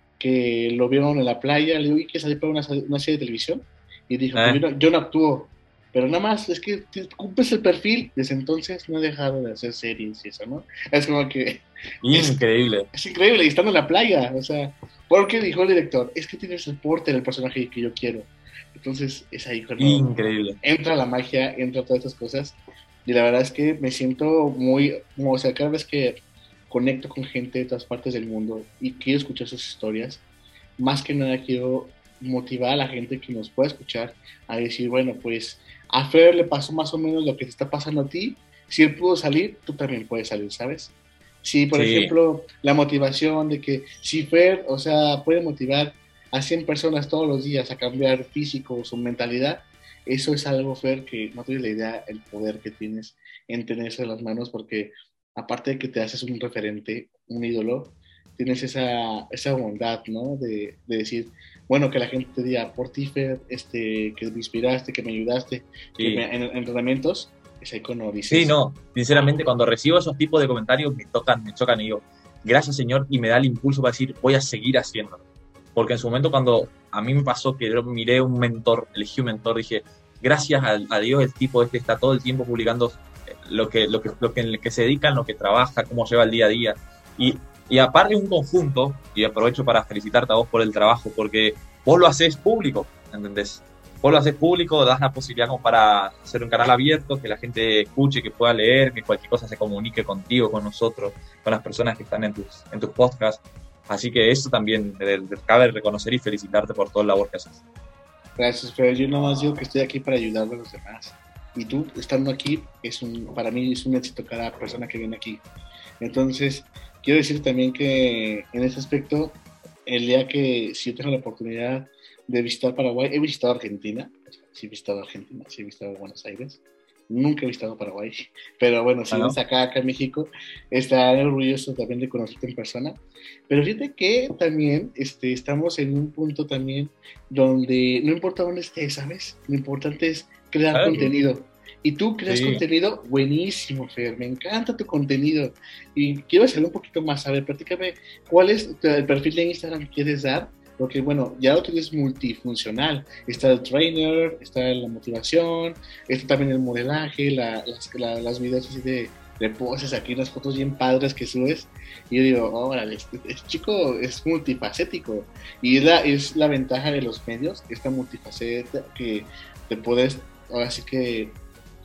que lo vieron en la playa, le digo, ¿y qué salir para una, una, serie de televisión? Y dijo, pues ¿Eh? yo no, yo no actúo, pero nada más es que cumples el perfil, desde entonces no he dejado de hacer series y eso, ¿no? Es como que es, Increíble, es increíble, y estando en la playa, o sea, porque dijo el director, es que tienes el porte del personaje que yo quiero. Entonces es ahí cuando increíble. entra la magia, entra todas estas cosas, y la verdad es que me siento muy, o sea, cada vez que conecto con gente de todas partes del mundo y quiero escuchar sus historias, más que nada quiero motivar a la gente que nos pueda escuchar a decir, bueno, pues a Fer le pasó más o menos lo que te está pasando a ti, si él pudo salir, tú también puedes salir, ¿sabes? Si, por Sí, ejemplo, la motivación de que si Fer, o sea, puede motivar a cien personas todos los días a cambiar físico, su mentalidad, eso es algo, Fer, que no tienes la idea el poder que tienes en tenerse en las manos, porque aparte de que te haces un referente, un ídolo, tienes esa, esa bondad, ¿no? De, de decir, bueno, que la gente te diga, por ti, Fer, este, que me inspiraste, que me ayudaste, que me, sí. en, en entrenamientos, es ahí cuando Sí, dices, no, sinceramente cuando recibo esos tipos de comentarios me tocan, me chocan y digo, gracias Señor, y me da el impulso para decir, voy a seguir haciéndolo. Porque en su momento cuando a mí me pasó que yo miré un mentor, elegí un mentor, dije, gracias a, a Dios el tipo este está todo el tiempo publicando lo que, lo que, lo que, en el que se dedica, en lo que trabaja, cómo lleva el día a día. Y, y aparte un conjunto, y aprovecho para felicitarte a vos por el trabajo, porque vos lo haces público, ¿entendés? Vos lo haces público, das la posibilidad como para hacer un canal abierto, que la gente escuche, que pueda leer, que cualquier cosa se comunique contigo, con nosotros, con las personas que están en tus, en tus podcasts. Así que eso también de, de, cabe reconocer y felicitarte por toda la labor que haces. gracias, Fer. Yo nomás digo que estoy aquí para ayudar a los demás. Y tú, estando aquí, es un, para mí es un éxito cada persona que viene aquí. Entonces, quiero decir también que en ese aspecto, el día que si yo tengo la oportunidad de visitar Paraguay, he visitado Argentina, sí he visitado Argentina, sí he visitado Buenos Aires, nunca he visitado Paraguay, pero bueno, si Bueno, vienes acá, acá en México, estaré orgulloso también de conocerte en persona. Pero fíjate que también este, estamos en un punto también donde no importa dónde estés, ¿sabes? Lo importante es crear claro, contenido. Y tú creas sí. contenido buenísimo, Fer. Me encanta tu contenido. Y quiero saber un poquito más. A ver, platícame, ¿cuál es el perfil de Instagram que quieres dar? Porque, bueno, ya lo tienes multifuncional. Está el trainer, está la motivación, está también el modelaje, la, las, la, las videos así de, de poses aquí, unas fotos bien padres que subes. Y yo digo, órale, este, este chico es multifacético. Y es la, es la ventaja de los medios, esta multifaceta que te puedes, ahora sí que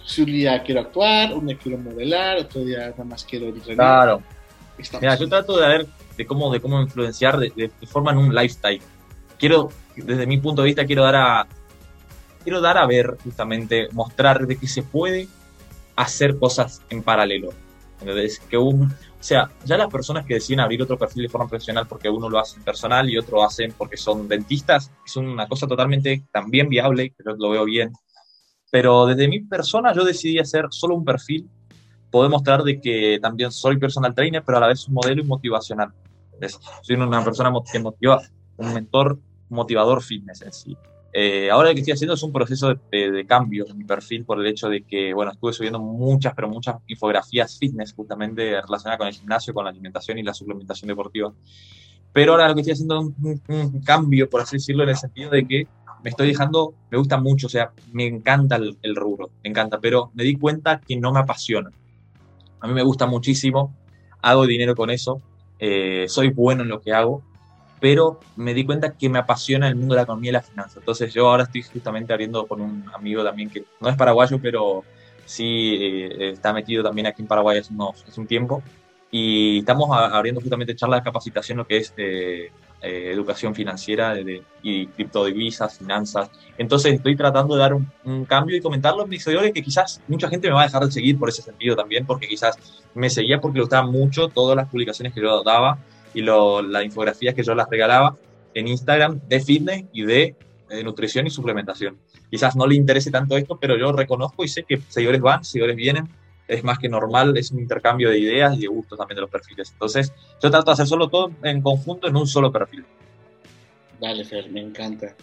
Si un día quiero actuar, un día quiero modelar, otro día nada más quiero entrenar. Claro. Estamos Mira, yo trato de ver de cómo, de cómo influenciar de, de, de forma en un lifestyle. Quiero, desde mi punto de vista, quiero dar a, quiero dar a ver, justamente, mostrar de que se puede hacer cosas en paralelo. Entonces, que un, o sea, ya las personas que deciden abrir otro perfil de forma profesional porque uno lo hace personal y otro lo hacen porque son dentistas, es una cosa totalmente también viable, que yo lo veo bien. Pero desde mi persona yo decidí hacer solo un perfil, poder mostrar de que también soy personal trainer, pero a la vez un modelo y motivacional. ¿Ves? Soy una persona que motiva, un mentor motivador fitness en sí. Eh, ahora lo que estoy haciendo es un proceso de, de, de cambio en mi perfil por el hecho de que, bueno, estuve subiendo muchas, pero muchas infografías fitness justamente relacionadas con el gimnasio, con la alimentación y la suplementación deportiva. Pero ahora lo que estoy haciendo es un, un, un cambio, por así decirlo, en el sentido de que me estoy dejando, me gusta mucho, o sea, me encanta el, el rubro, me encanta, pero me di cuenta que no me apasiona. A mí me gusta muchísimo, hago dinero con eso, eh, soy bueno en lo que hago, pero me di cuenta que me apasiona el mundo de la economía y la finanza. Entonces yo ahora estoy justamente abriendo con un amigo también que no es paraguayo, pero sí eh, está metido también aquí en Paraguay hace, unos, hace un tiempo. Y estamos a, abriendo justamente charlas de capacitación, lo que es eh, eh, educación financiera de, de, y criptodivisas, finanzas. Entonces estoy tratando de dar un, un cambio y comentarlo en mis seguidores, que quizás mucha gente me va a dejar de seguir por ese sentido también, porque quizás me seguía porque le gustaban mucho todas las publicaciones que yo daba y lo, las infografías que yo las regalaba en Instagram de fitness y de, de nutrición y suplementación. Quizás no le interese tanto esto, pero yo reconozco y sé que seguidores van, seguidores vienen, es más que normal, es un intercambio de ideas y de gustos también de los perfiles. Entonces, yo trato de hacer solo todo en conjunto en un solo perfil. Dale, Fer, me encanta.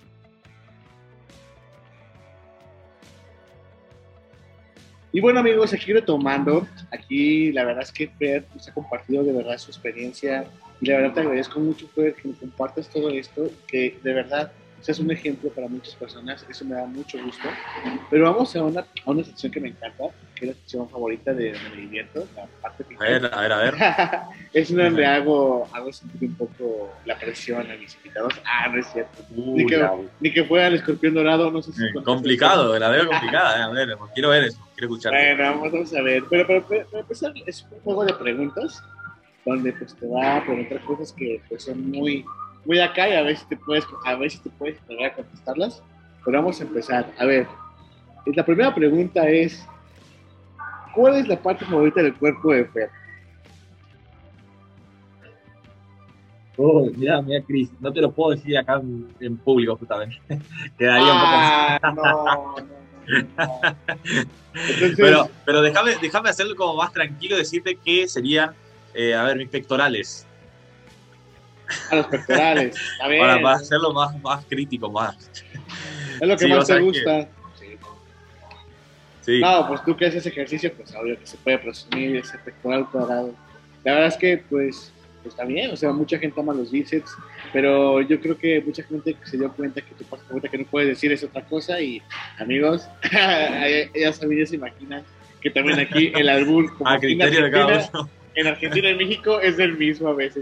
Y bueno, amigos, aquí retomando, aquí la verdad es que Fer nos ha compartido de verdad su experiencia y la verdad te agradezco mucho, Fer, que me compartas todo esto, que de verdad seas un ejemplo para muchas personas, eso me da mucho gusto. Pero vamos a una, a una sección que me encanta, que es la sección favorita de donde me divierto, la parte final. A ver, a ver, a ver. Es donde hago, hago sentir un poco la presión a mis invitados. Ah, no es cierto. Uy, ni, que, la... ni que fuera el escorpión dorado, no sé si... Eh, complicado, la veo complicada. A ver, quiero ver eso, quiero escuchar. Bueno, vamos, vamos a ver. Pero, pero, pero para empezar, es un juego de preguntas donde pues te va a preguntar cosas que pues son muy, muy acá y a ver si te puedes, a ver si te puedes lograr contestarlas. Pero vamos a empezar. A ver, la primera pregunta es, ¿cuál es la parte favorita del cuerpo de Fer? Oh, mira, mira, Cris, no te lo puedo decir acá en, en público justamente. Quedaría ah, un poco... no, no, no, no. Entonces... Pero, pero déjame, déjame hacerlo como más tranquilo, decirte que serían, eh, a ver, mis pectorales. A los pectorales, a ver. Para, para hacerlo más, más crítico, más. Es lo que sí, más te gusta. Que... Sí. Sí. No, pues tú que haces ejercicio, pues obvio que se puede presumir ese pectoral cuadrado. La verdad es que, pues, pues está bien, o sea, mucha gente ama los bíceps, pero yo creo que mucha gente se dio cuenta que tu parte favorita que no puedes decir es otra cosa y, amigos, ya saben, ya se imaginan que también aquí el albur, como a criterio de cada uno. En Argentina y México es el mismo a veces.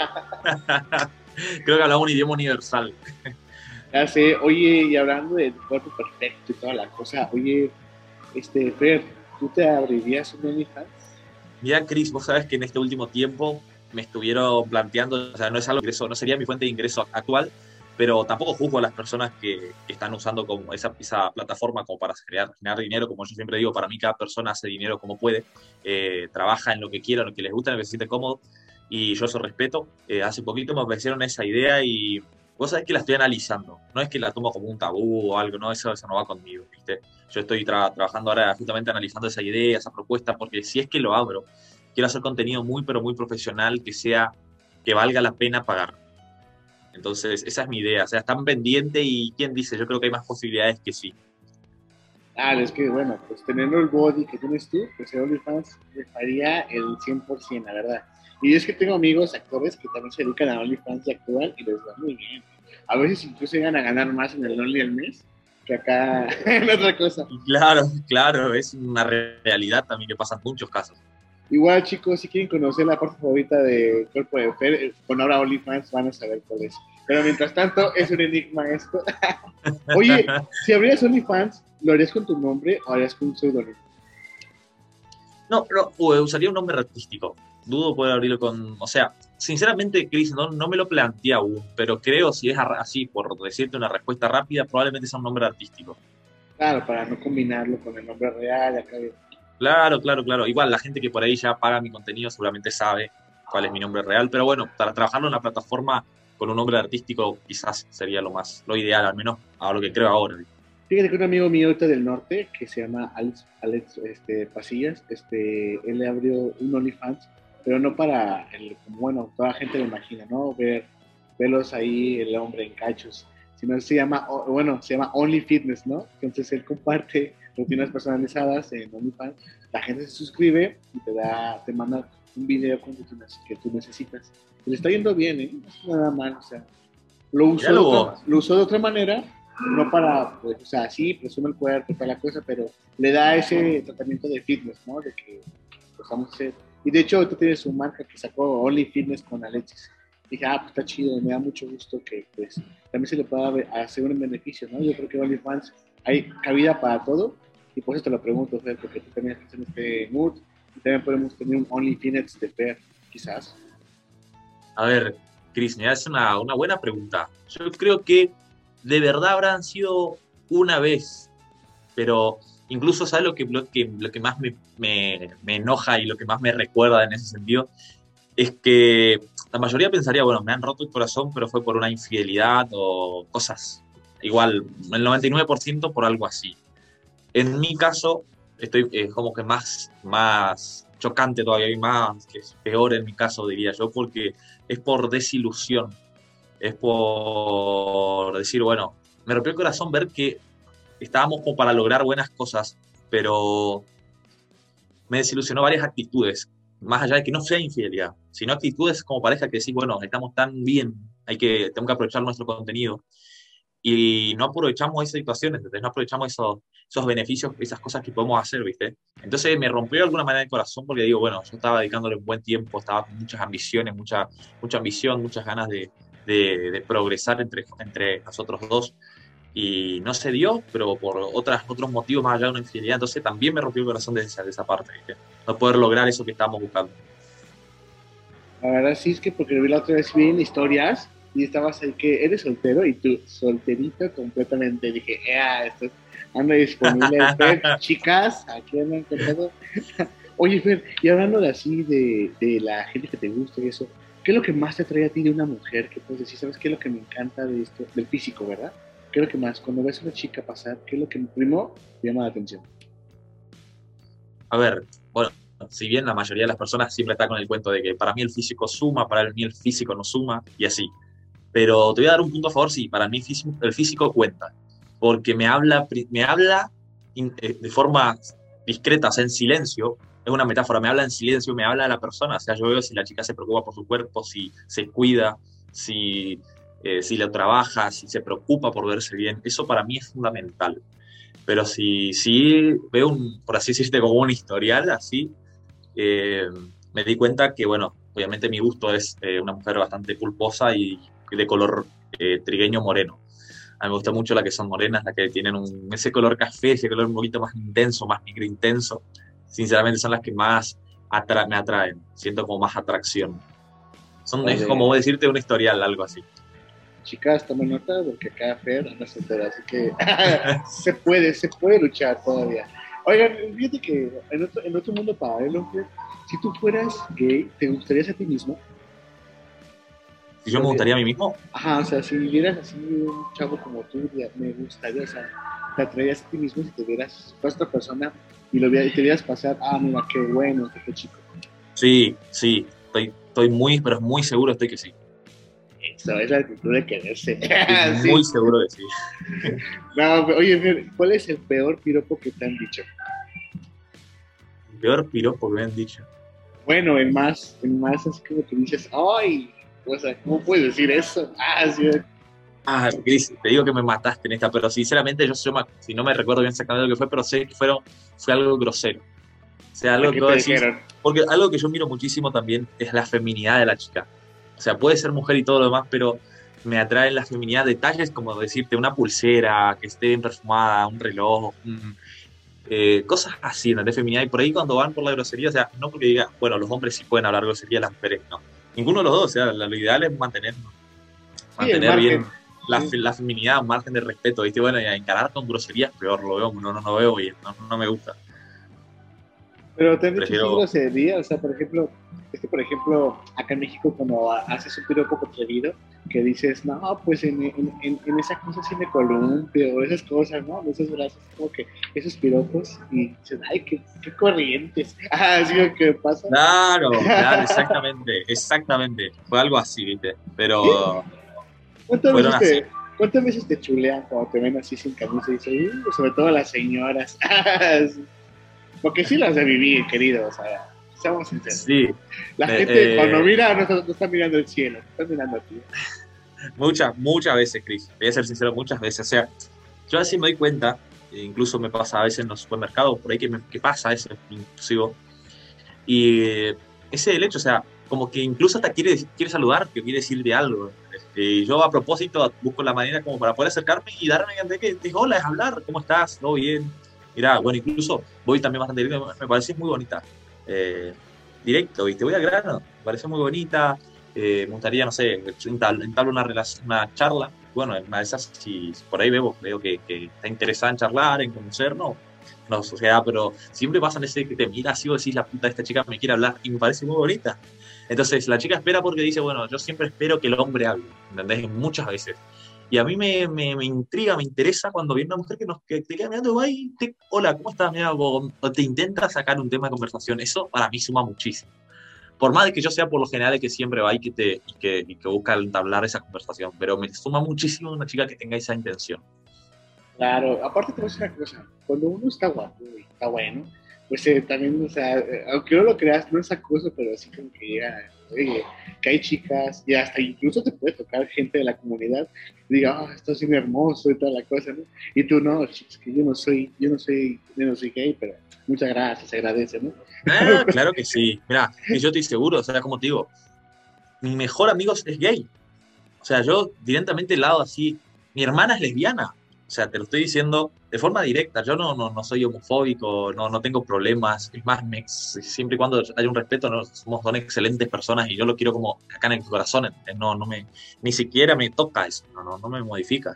Creo que hablamos un idioma universal. Ya sé, oye, y hablando del cuerpo perfecto y toda la cosa, oye, este, Fer, ¿tú te abrirías un OnlyFans? Mira, Cris, vos sabés que en este último tiempo me estuvieron planteando, o sea, no es algo que eso no sería mi fuente de ingreso actual, pero tampoco juzgo a las personas que, que están usando como esa, esa plataforma como para generar, generar dinero. Como yo siempre digo, para mí cada persona hace dinero como puede, eh, trabaja en lo que quiera, en lo que les gusta, en lo que se siente cómodo, y yo eso respeto. Eh, hace poquito me ofrecieron esa idea y vos sabés que la estoy analizando. No es que la tomo como un tabú o algo, no, eso, eso no va conmigo, ¿viste? Yo estoy tra- trabajando ahora justamente analizando esa idea, esa propuesta, porque si es que lo abro, quiero hacer contenido muy, pero muy profesional, que sea, que valga la pena pagar. Entonces, esa es mi idea. O sea, están pendientes y ¿quién dice? Yo creo que hay más posibilidades que sí. Ah, es que, bueno, pues teniendo el body que tienes tú, pues el OnlyFans me faría el cien por ciento, la verdad. Y es que tengo amigos actores que también se dedican a OnlyFans y actúan y les va muy bien. A veces incluso llegan a ganar más en el Only al mes que acá en otra cosa. Claro, claro, es una realidad también que pasa en muchos casos. Igual, chicos, si quieren conocer la parte favorita del cuerpo de Fer, con ahora OnlyFans van a saber cuál es. Pero mientras tanto, es un enigma esto. Oye, si abrieras OnlyFans, ¿lo harías con tu nombre o harías con un pseudónimo? No, no, usaría un nombre artístico. Dudo poder abrirlo con... O sea, sinceramente, Chris, no, no me lo planteé aún, pero creo, si es así, por decirte una respuesta rápida, probablemente sea un nombre artístico. Claro, para no combinarlo con el nombre real. Acá. Claro, claro, claro. Igual la gente que por ahí ya paga mi contenido seguramente sabe cuál es mi nombre real, pero bueno, para trabajarlo en la plataforma con un nombre artístico quizás sería lo más, lo ideal, al menos a lo que creo ahora. Fíjate que un amigo mío ahorita del norte, que se llama Alex, Alex este, Pasillas, este, él le abrió un OnlyFans, pero no para, el, como bueno, toda la gente lo imagina, ¿no? Ver, verlos ahí, el hombre en cachos, sino se llama, bueno, se llama Only Fitness, ¿no? Entonces él comparte rutinas personalizadas en OnlyFans, la gente se suscribe y te da, te manda un video con rutinas que tú necesitas. Y le está yendo bien, ¿eh? No es nada mal, o sea, lo usó, de otra, lo usó de otra manera, no para, pues, o sea, sí, presume el cuerpo y toda la cosa, pero le da ese tratamiento de fitness, ¿no? De que pues vamos a hacer. Y de hecho, ahorita tiene su marca que sacó Only Fitness con Alexis. Dije, ah, pues está chido, me da mucho gusto que, pues, también se le pueda hacer un beneficio, ¿no? Yo creo que OnlyFans hay cabida para todo, y por eso te lo pregunto, Fer, porque tú también estás en este mood, y también podemos tener un Only Fitness de Fer, quizás. A ver, Chris, me hace una, una buena pregunta. Yo creo que de verdad habrán sido una vez, pero incluso, ¿sabes lo que, lo que, lo que más me, me, me enoja y lo que más me recuerda en ese sentido? Es que la mayoría pensaría, bueno, me han roto el corazón, pero fue por una infidelidad o cosas. Igual, el noventa y nueve por ciento por algo así. En mi caso, estoy eh, como que más, más chocante todavía y más, que es peor en mi caso, diría yo, porque es por desilusión. Es por decir, bueno, me rompió el corazón ver que estábamos como para lograr buenas cosas, pero me desilusionó varias actitudes, más allá de que no sea infidelidad, sino actitudes como pareja que decís, bueno, estamos tan bien, hay que, tengo que aprovechar nuestro contenido, y no aprovechamos esas situaciones, ¿entendés? No aprovechamos esos, esos beneficios, esas cosas que podemos hacer, ¿viste? Entonces me rompió de alguna manera el corazón porque digo, bueno, yo estaba dedicándole un buen tiempo, estaba con muchas ambiciones, mucha, mucha ambición, muchas ganas de, de, de progresar entre, entre nosotros dos, y no se dio, pero por otras, otros motivos más allá de una infidelidad, entonces también me rompió el corazón de esa, de esa parte, ¿viste? No poder lograr eso que estábamos buscando. La verdad sí es que porque vi la otra vez bien historias y estabas ahí que eres soltero y tú solterito completamente. Dije, ah, esto anda disponible. Fer, chicas, aquí andan con todo. Oye, Fer, y hablando de así, de, de la gente que te gusta y eso, ¿qué es lo que más te atrae a ti de una mujer? ¿Qué puedes decir? ¿Sabes qué es lo que me encanta de esto? Del físico, ¿verdad? ¿Qué es lo que más? Cuando ves a una chica pasar, ¿qué es lo que primero te llama la atención? A ver, bueno, si bien la mayoría de las personas siempre está con el cuento de que para mí el físico suma, para mí el físico no suma, y así. Pero te voy a dar un punto a favor, sí, para mí el físico cuenta, porque me habla, me habla de forma discreta, o sea, en silencio, es una metáfora, me habla en silencio, me habla de la persona, o sea, yo veo si la chica se preocupa por su cuerpo, si se cuida, si, eh, si lo trabaja, si se preocupa por verse bien, eso para mí es fundamental. Pero si, si veo, un, por así decirte, como un historial, así, eh, me di cuenta que, bueno, obviamente mi gusto es eh, una mujer bastante pulposa y de color eh, trigueño moreno. A mí me gusta mucho las que son morenas, las que tienen un, ese color café, ese color un poquito más intenso, más micro intenso. Sinceramente son las que más atra me atraen, siento como más atracción. Son, es como decirte un historial, algo así. Chicas, tomen nota porque acá Fer anda soltera, así que se puede, se puede luchar todavía. Oigan, fíjate que en otro, en otro mundo paralelo, Fer, si tú fueras gay, ¿te gustarías a ti mismo? ¿Y yo me gustaría a mí mismo? Ajá, o sea, si vieras así un chavo como tú, me gustaría, o sea, te atraerías a ti mismo si te vieras a otra persona y, lo, y te vieras pasar, ah, mira, qué bueno, qué chico. Sí, sí, estoy, estoy muy, pero muy seguro estoy que sí. Eso es la actitud de quererse. Sí. Muy seguro que sí. No, oye, ¿cuál es el peor piropo que te han dicho? El peor piropo que me han dicho. Bueno, el más, el más así como que dices, ¡ay! O sea, ¿cómo puedes decir eso? Ah, sí. Ah, Cris, te digo que me mataste en esta, pero sinceramente yo, yo si no me recuerdo bien exactamente lo que fue, pero sé que fueron, fue algo grosero. O sea, algo que decís, porque algo que yo miro muchísimo también es la feminidad de la chica. O sea, puede ser mujer y todo lo demás, pero me atraen la feminidad, detalles como decirte una pulsera, que esté bien perfumada, un reloj, un- eh, cosas así, ¿no? De feminidad. Y por ahí cuando van por la grosería, o sea, no porque diga, bueno, los hombres sí pueden hablar grosería, las mujeres no. Ninguno de los dos, o sea, lo ideal es mantener, Sí, el mantener margen. bien la, Sí. la feminidad, un margen de respeto, ¿viste? Bueno, y a encarar con groserías peor, lo veo, no, no, no veo bien, no, no me gusta. Pero te han dicho así Prefiero, grosería, o sea, por ejemplo, es que por ejemplo, acá en México cuando haces un piropo atrevido, que dices, no, pues en, en, en, en esa cosa sí me columpio, o esas cosas, ¿no? De esos brazos, como que esos piropos, y dices, ay, qué, qué corrientes. Ah, así lo que pasa. claro, claro, exactamente, exactamente. Fue algo así, ¿viste? Pero ¿Cuántas fueron veces así. te, ¿Cuántas veces te chulean cuando te ven así sin camisa y dicen, uh, sobre todo las señoras? Sí. Porque sí las de vivir, querido, o sea, seamos sinceros. Sí, La me- gente cuando eh, mira no está, no está mirando el cielo, está mirando a ti. muchas, muchas veces, Cris. Voy a ser sincero, muchas veces. O sea, yo así me doy cuenta, e incluso me pasa a veces en los supermercados, por ahí que, me, que pasa eso, inclusive. Y eh, ese es el hecho, o sea, como que incluso hasta quiere, quiere saludar, que quiere decirte algo. Este, yo a propósito busco la manera como para poder acercarme y darme de que te digo, hola, es hablar, ¿cómo estás? ¿Todo bien? Mira, bueno, incluso voy también bastante directo, me parece muy bonita. Eh, directo, ¿viste? Voy al grano, me parece muy bonita. Eh, me gustaría, no sé, entablar entablo una relación, una charla. Bueno, en una de esas, si por ahí veo, veo que, que está interesada en charlar, en conocernos, no, sociedad, pero siempre pasan ese que te mira así o decís, la puta de esta chica me quiere hablar y me parece muy bonita. Entonces la chica espera porque dice, bueno, yo siempre espero que el hombre hable, ¿entendés? Muchas veces. Y a mí me, me, me intriga, me interesa cuando viene una mujer que, nos, que te queda mirando, va y te, hola, ¿cómo estás? Mira, o, o te intenta sacar un tema de conversación. Eso para mí suma muchísimo. Por más de que yo sea por lo general el que siempre va y que, te, y que, y que busca entablar esa conversación, pero me suma muchísimo una chica que tenga esa intención. Claro, aparte te voy a decir una cosa, cuando uno está guapo y está bueno, pues eh, también, o sea, eh, aunque no lo creas, no es acoso, pero así como que llega, oye, que hay chicas, y hasta incluso te puede tocar gente de la comunidad, y diga, ah, estás bien hermoso y toda la cosa, ¿no? Y tú, no, chicos, que yo no soy, yo no soy, yo no soy gay, pero muchas gracias, se agradece, ¿no? Ah, claro que sí. Mira, y yo estoy seguro, o sea, como te digo, mi mejor amigo es gay. O sea, yo directamente al lado así, mi hermana es lesbiana. O sea, te lo estoy diciendo de forma directa. Yo no, no, no soy homofóbico, no, no tengo problemas. Es más, me- siempre y cuando haya un respeto, ¿no? Somos dos excelentes personas y yo lo quiero como acá en el corazón. ¿Entendés? No, no me, ni siquiera me toca eso, no, no, no me modifica.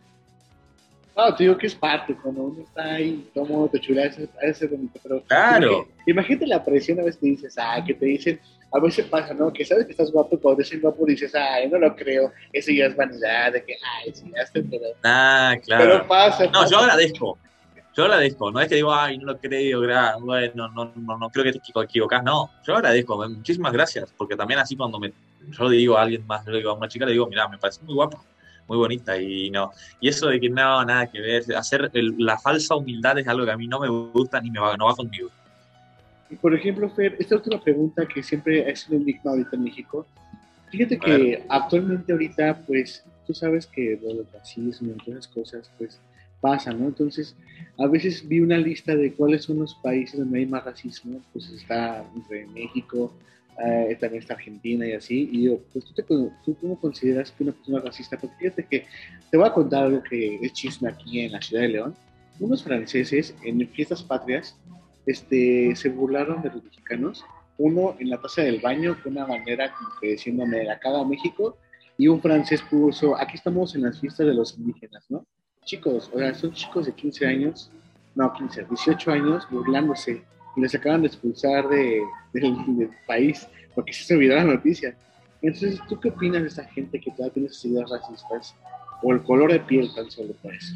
No, te digo que es parte, cuando uno está ahí, todo te chula, eso es bonito, pero imagínate, Claro. imagínate la presión a veces que dices, ah, que te dicen, a veces pasa, ¿no? Que sabes que estás guapo, y cuando te dicen guapo dices, ay, no lo creo, eso ya es vanidad, de que, ay, sí, ya está, pero, Ah, pero claro. pasa, No, yo pasa. agradezco. Yo agradezco, no es que digo, ay, no lo creo, gra- bueno, no, no, no creo que te equivo- equivocás, no, yo agradezco, eh, muchísimas gracias, porque también así cuando me, yo le digo a alguien más, yo le digo a una chica, le digo, mira, me parece muy guapa, muy bonita, y no, y eso de que no, nada que ver, hacer el- la falsa humildad es algo que a mí no me gusta ni me va, no va conmigo. Y por ejemplo, Fer, esta última pregunta que siempre es un enigma ahorita en México, fíjate A ver, que actualmente ahorita, pues, tú sabes que lo del racismo y todas esas cosas, pues, pasan, ¿no? Entonces, a veces vi una lista de cuáles son los países donde hay más racismo, pues está entre México, eh, también está Argentina y así, y yo, pues, ¿tú, te, ¿tú cómo consideras que una persona es racista? Porque fíjate que te voy a contar algo que es chisme aquí en la ciudad de León. Unos franceses en fiestas patrias este, se burlaron de los mexicanos uno en la taza del baño con una bandera como que diciéndome de acá a México y un francés puso, aquí estamos en las fiestas de los indígenas, ¿no? Chicos, o sea, son chicos de quince años, no, quince, dieciocho años burlándose y les acaban de expulsar de, del, del país porque se olvidó la noticia. Entonces, ¿tú qué opinas de esa gente que todavía tiene esas ideas racistas o el color de piel tan solo por eso?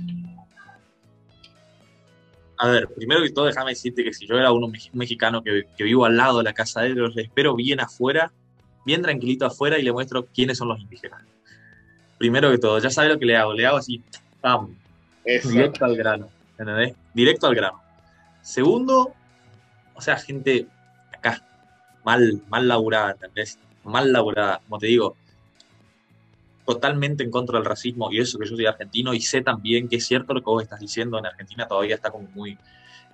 a ver, primero que todo, déjame decirte que si yo era uno mex- mexicano que, que vivo al lado de la casa de ellos, le espero bien afuera, bien tranquilito afuera y le muestro quiénes son los indígenas. Primero que todo, ya sabe lo que le hago, le hago así, ¡pam! Eso. Directo al grano, ¿entendés? Directo al grano. Segundo, o sea, gente acá, mal, mal laburada, ¿entendés? Mal laburada, como te digo, totalmente en contra del racismo y eso que yo soy argentino y sé también que es cierto lo que vos estás diciendo, en Argentina todavía está como muy,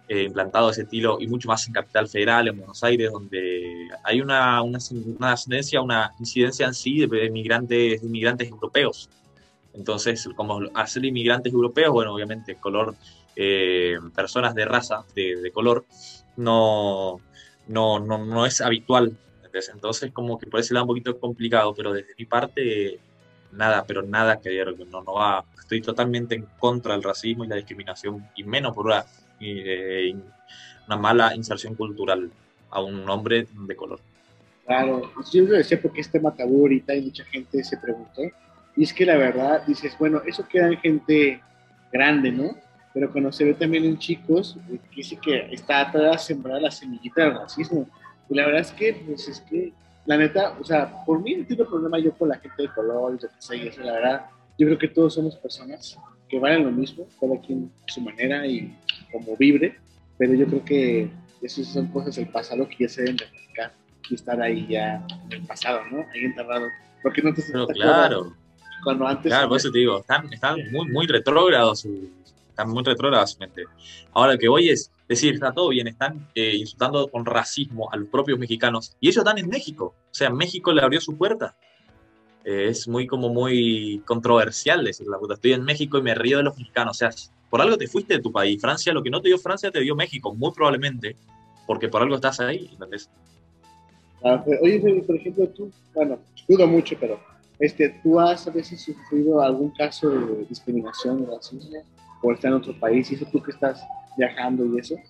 eh, implantado ese estilo, y mucho más en Capital Federal, en Buenos Aires, donde hay una, una, una ascendencia, una incidencia en sí de inmigrantes, de inmigrantes europeos. Entonces, como hacer inmigrantes europeos, bueno, obviamente color, eh, personas de raza, de, de color, no, no, no, no es habitual. Entonces, entonces, como que por ese lado un poquito complicado, pero desde mi parte, nada, pero nada que ver, no, no va, estoy totalmente en contra del racismo y la discriminación, y menos por una, eh, una mala inserción cultural a un hombre de color. Claro, yo lo decía porque este tema tabú ahorita y mucha gente se preguntó. Y es que la verdad, dices, bueno, eso queda en gente grande, ¿no? Pero cuando se ve también en chicos, eh, que dice que está atrás sembrada la semillita del racismo. Y la verdad es que, pues es que, la neta, o sea, por mí no tengo problema yo con la gente de color, yo que sé, y eso, la verdad, yo creo que todos somos personas que valen lo mismo, cada quien a su manera y como vibre, pero yo creo que esas son cosas del pasado que ya se deben de erradicar y estar ahí ya en el pasado, ¿no? Ahí enterrado. Porque no te, Pero te acuerdas claro, cuando antes claro, por había... eso te digo, están, están muy, muy retrógrados, su- están muy retrógrados su mente. Ahora, lo que voy es decir, está todo bien, están eh, insultando con racismo a los propios mexicanos, y ellos están en México, o sea, México le abrió su puerta. Eh, es muy, como muy controversial decir la puta, estoy en México y me río de los mexicanos, o sea, por algo te fuiste de tu país, Francia, lo que no te dio Francia te dio México, muy probablemente, porque por algo estás ahí, ¿entendés? Ah, oye, por ejemplo, tú, bueno, dudo mucho, pero este, ¿tú has a veces sufrido algún caso de discriminación o racismo por estar en otro país? ¿Y eso tú que estás viajando y eso?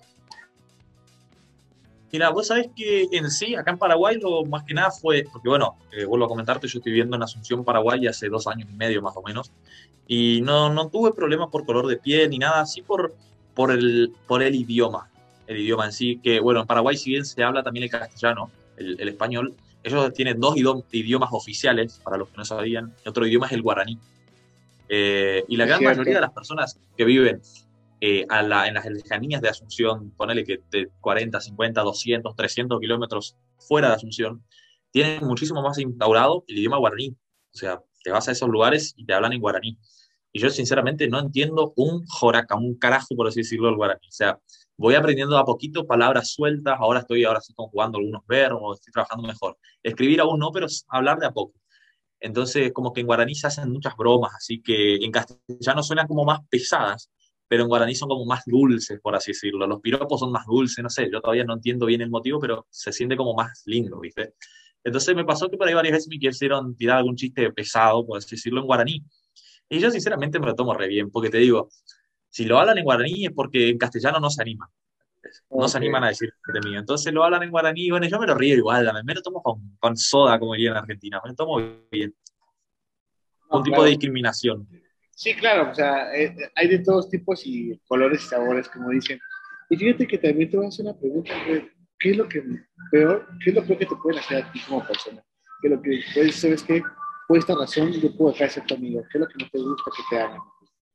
Mira, vos sabés que en sí, acá en Paraguay, lo más que nada fue, porque bueno, eh, vuelvo a comentarte, yo estoy viviendo en Asunción, Paraguay, hace dos años y medio más o menos, y no, no tuve problemas por color de piel ni nada, sí por, por el, por el idioma, el idioma en sí, que bueno, en Paraguay si bien se habla también el castellano, el, el español, ellos tienen dos idiomas oficiales, para los que no sabían, y otro idioma es el guaraní. Eh, y la Es gran mayoría de cierto. las personas que viven eh, a la, en las lejanías de Asunción, ponele que de cuarenta, cincuenta, doscientos, trescientos kilómetros fuera de Asunción, tienen muchísimo más instaurado el idioma guaraní. O sea, te vas a esos lugares y te hablan en guaraní. Y yo sinceramente no entiendo un joraca, un carajo, por así decirlo, el guaraní. O sea, voy aprendiendo a poquito palabras sueltas, ahora estoy ahora sí conjugando algunos verbos, estoy trabajando mejor. Escribir aún no, pero hablar de a poco. Entonces, como que en guaraní se hacen muchas bromas, así que en castellano suenan como más pesadas, pero en guaraní son como más dulces, por así decirlo. Los piropos son más dulces, no sé, yo todavía no entiendo bien el motivo, pero se siente como más lindo, ¿viste? Entonces me pasó que por ahí varias veces me quisieron tirar algún chiste pesado, por así decirlo, en guaraní. Y yo sinceramente me lo tomo re bien, porque te digo, si lo hablan en guaraní es porque en castellano no se animan. No se Ok. animan a decir de mí. Entonces lo hablan en guaraní, y bueno, yo me lo río igual, me lo tomo con, con soda, como diría en Argentina, me lo tomo bien. Un No, tipo de claro. discriminación. Sí, claro, o sea, eh, eh, hay de todos tipos y colores y sabores, como dicen. Y fíjate que también te voy a hacer una pregunta, güey. ¿Qué es lo que peor, qué es lo peor que te pueden hacer a ti como persona? ¿Qué es lo que, pues, sabes qué? Por esta razón yo puedo dejar de ser tu amigo. ¿Qué es lo que no te gusta que te hagan?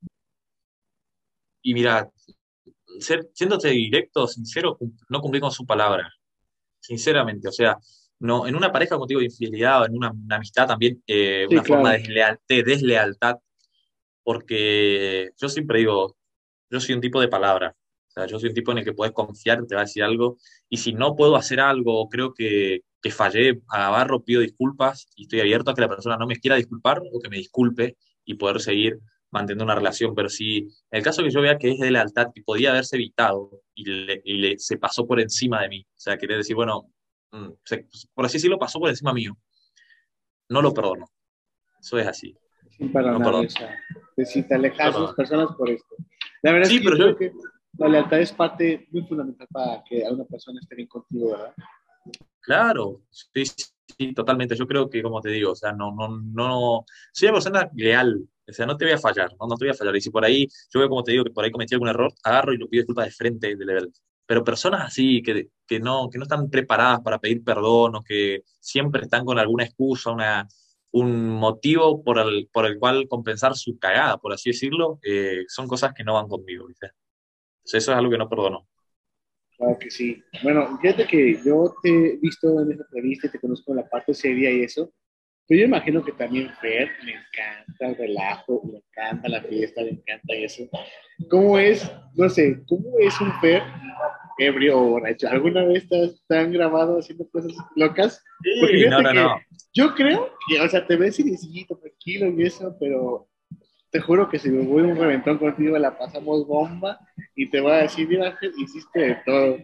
Y mira, ser, siéndote directo, sincero, cum- no cumplir con su palabra, sinceramente. O sea, no, en una pareja contigo de infidelidad o en una, una amistad también, eh, Sí, una forma claro. de, desleal- de deslealtad, porque yo siempre digo, yo soy un tipo de palabra. O sea, yo soy un tipo en el que puedes confiar, te va a decir algo, y si no puedo hacer algo, o creo que, que fallé, agarro, pido disculpas y estoy abierto a que la persona no me quiera disculpar o que me disculpe y poder seguir manteniendo una relación. Pero si en el caso que yo vea que es de lealtad, que podía haberse evitado y, le, y le- se pasó por encima de mí, o sea, querer decir, bueno, mm, se- por así decirlo, pasó por encima mío, no lo perdono. Eso es así, Es no imperdonable, o perdono. sea, de si te No alejas de esas perdono. personas por esto. La verdad es Sí, que yo pero yo, creo que la lealtad es parte muy fundamental para que a una persona esté bien contigo, ¿verdad? claro, sí, sí, sí, totalmente. Yo creo que, como te digo, o sea, no, no, no, soy una persona leal, o sea, no te voy a fallar, no, no te voy a fallar. Y si por ahí, yo veo, como te digo, que por ahí cometí algún error, agarro y lo pido disculpas de frente, de level. Pero personas así, que, que no, que no están preparadas para pedir perdón o que siempre están con alguna excusa, una, un motivo por el, por el cual compensar su cagada, por así decirlo, eh, son cosas que no van conmigo, ¿viste? Entonces, eso es algo que no perdono. Claro que sí. Bueno, fíjate que yo te he visto en esta entrevista y te conozco en la parte seria y eso, Pero yo imagino que también Fer le encanta el relajo, le encanta la fiesta, le encanta eso. ¿Cómo es, no sé, cómo es un Fer ebrio o borracho? ¿Alguna vez te has, te han grabado haciendo cosas locas? Porque Sí, no, fíjate no, que no. yo creo que, o sea, te ves irisillito, tranquilo y eso, pero te juro que si me voy a un reventón contigo la pasamos bomba y te voy a decir, mira, Ángel, hiciste de todo.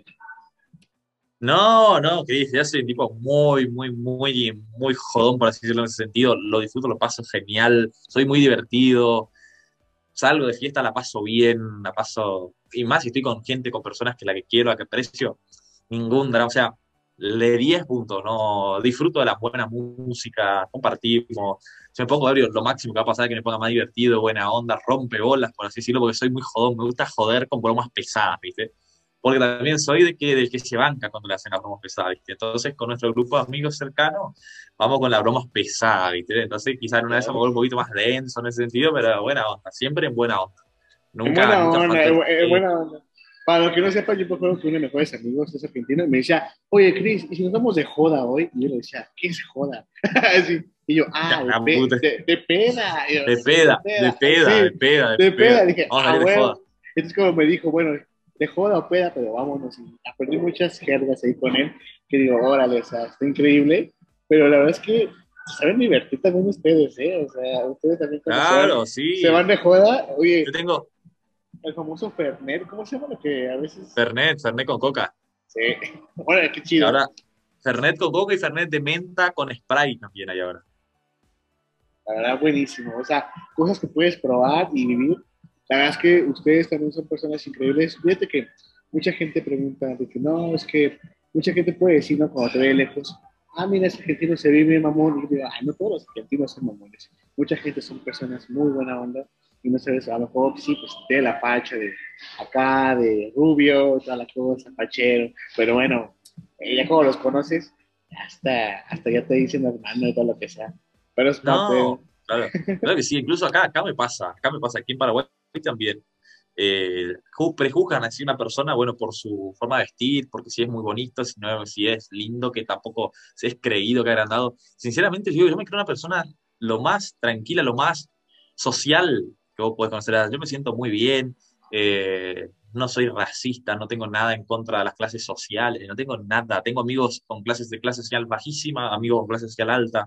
No, no, que dice, yo soy un tipo muy, muy, muy, muy jodón, por así decirlo, en ese sentido. Lo disfruto, lo paso genial, soy muy divertido, salgo de fiesta, la paso bien, la paso, y más si estoy con gente, con personas que la que quiero, la que aprecio, ningún drama, o sea, le diez puntos, ¿no? Disfruto de la buena música, compartimos, si me pongo ebrio, lo máximo que va a pasar es que me ponga más divertido, buena onda, rompe bolas, por así decirlo, porque soy muy jodón, me gusta joder con bromas pesadas, ¿viste? Porque también soy de que, del que se banca cuando le hacen las bromas pesadas, ¿viste? Entonces, con nuestro grupo de amigos cercanos, vamos con las bromas pesadas, ¿viste? Entonces, quizás en una de esas me Claro. vuelvo un poquito más denso en ese sentido, pero buena onda, siempre en buena onda. En Nunca, buena nunca onda, falta en, el bu- en respeto. buena onda. Para los que no sepan, yo me acuerdo que uno de mis mejores amigos es argentino y me decía, oye, Cris, ¿y si nos vamos de joda hoy? Y yo le decía, ¿qué es joda? Así. Y yo, ah, de, La pe puta. de, de peda. Y yo, De sí, de peda, de peda. peda, de Sí, peda, de de peda. peda. Dije, Vamos a ah, salir de joda. bueno. Entonces como me dijo, bueno, de joda o peda, pero vámonos. Y aprendí muchas jergas ahí con él, que digo, órale, o sea, está increíble. Pero la verdad es que se saben divertir también ustedes, ¿eh? O sea, ustedes también cuando se van, Claro, se sí. van de joda, Yo oye, tengo el famoso Fernet, ¿cómo se llama lo que a veces? Fernet, Fernet con coca. Sí, órale, qué Y chido. ahora, Fernet con coca y Fernet de menta con Sprite también hay ahora. La verdad, buenísimo. O sea, cosas que puedes probar y vivir. La verdad es que ustedes también son personas increíbles. Fíjate que mucha gente pregunta de que no, es que mucha gente puede decir, ¿no? Cuando te ve de lejos, ah, mira, ese argentino se vive mamón. Y yo digo, ay, no todos los argentinos son mamones. Mucha gente son personas muy buena onda. Y no sabes, a lo mejor sí, pues de la facha de acá, de rubio, toda la cosa, fachero. Pero bueno, eh, ya como los conoces, hasta, hasta ya te dicen hermano y todo lo que sea. Pero es parte de... No, claro. Claro que sí, incluso acá, acá me pasa, acá me pasa, aquí en Paraguay también. Eh, ju- prejuzgan así una persona, bueno, por su forma de vestir, porque si es muy bonito, si no, si es lindo, que tampoco si es creído, que agrandado. Sinceramente, yo, yo me creo una persona lo más tranquila, lo más social que vos podés conocer. Yo me siento muy bien, eh, no soy racista, no tengo nada en contra de las clases sociales, no tengo nada. Tengo amigos con clases de clase social bajísima, amigos con clase social alta.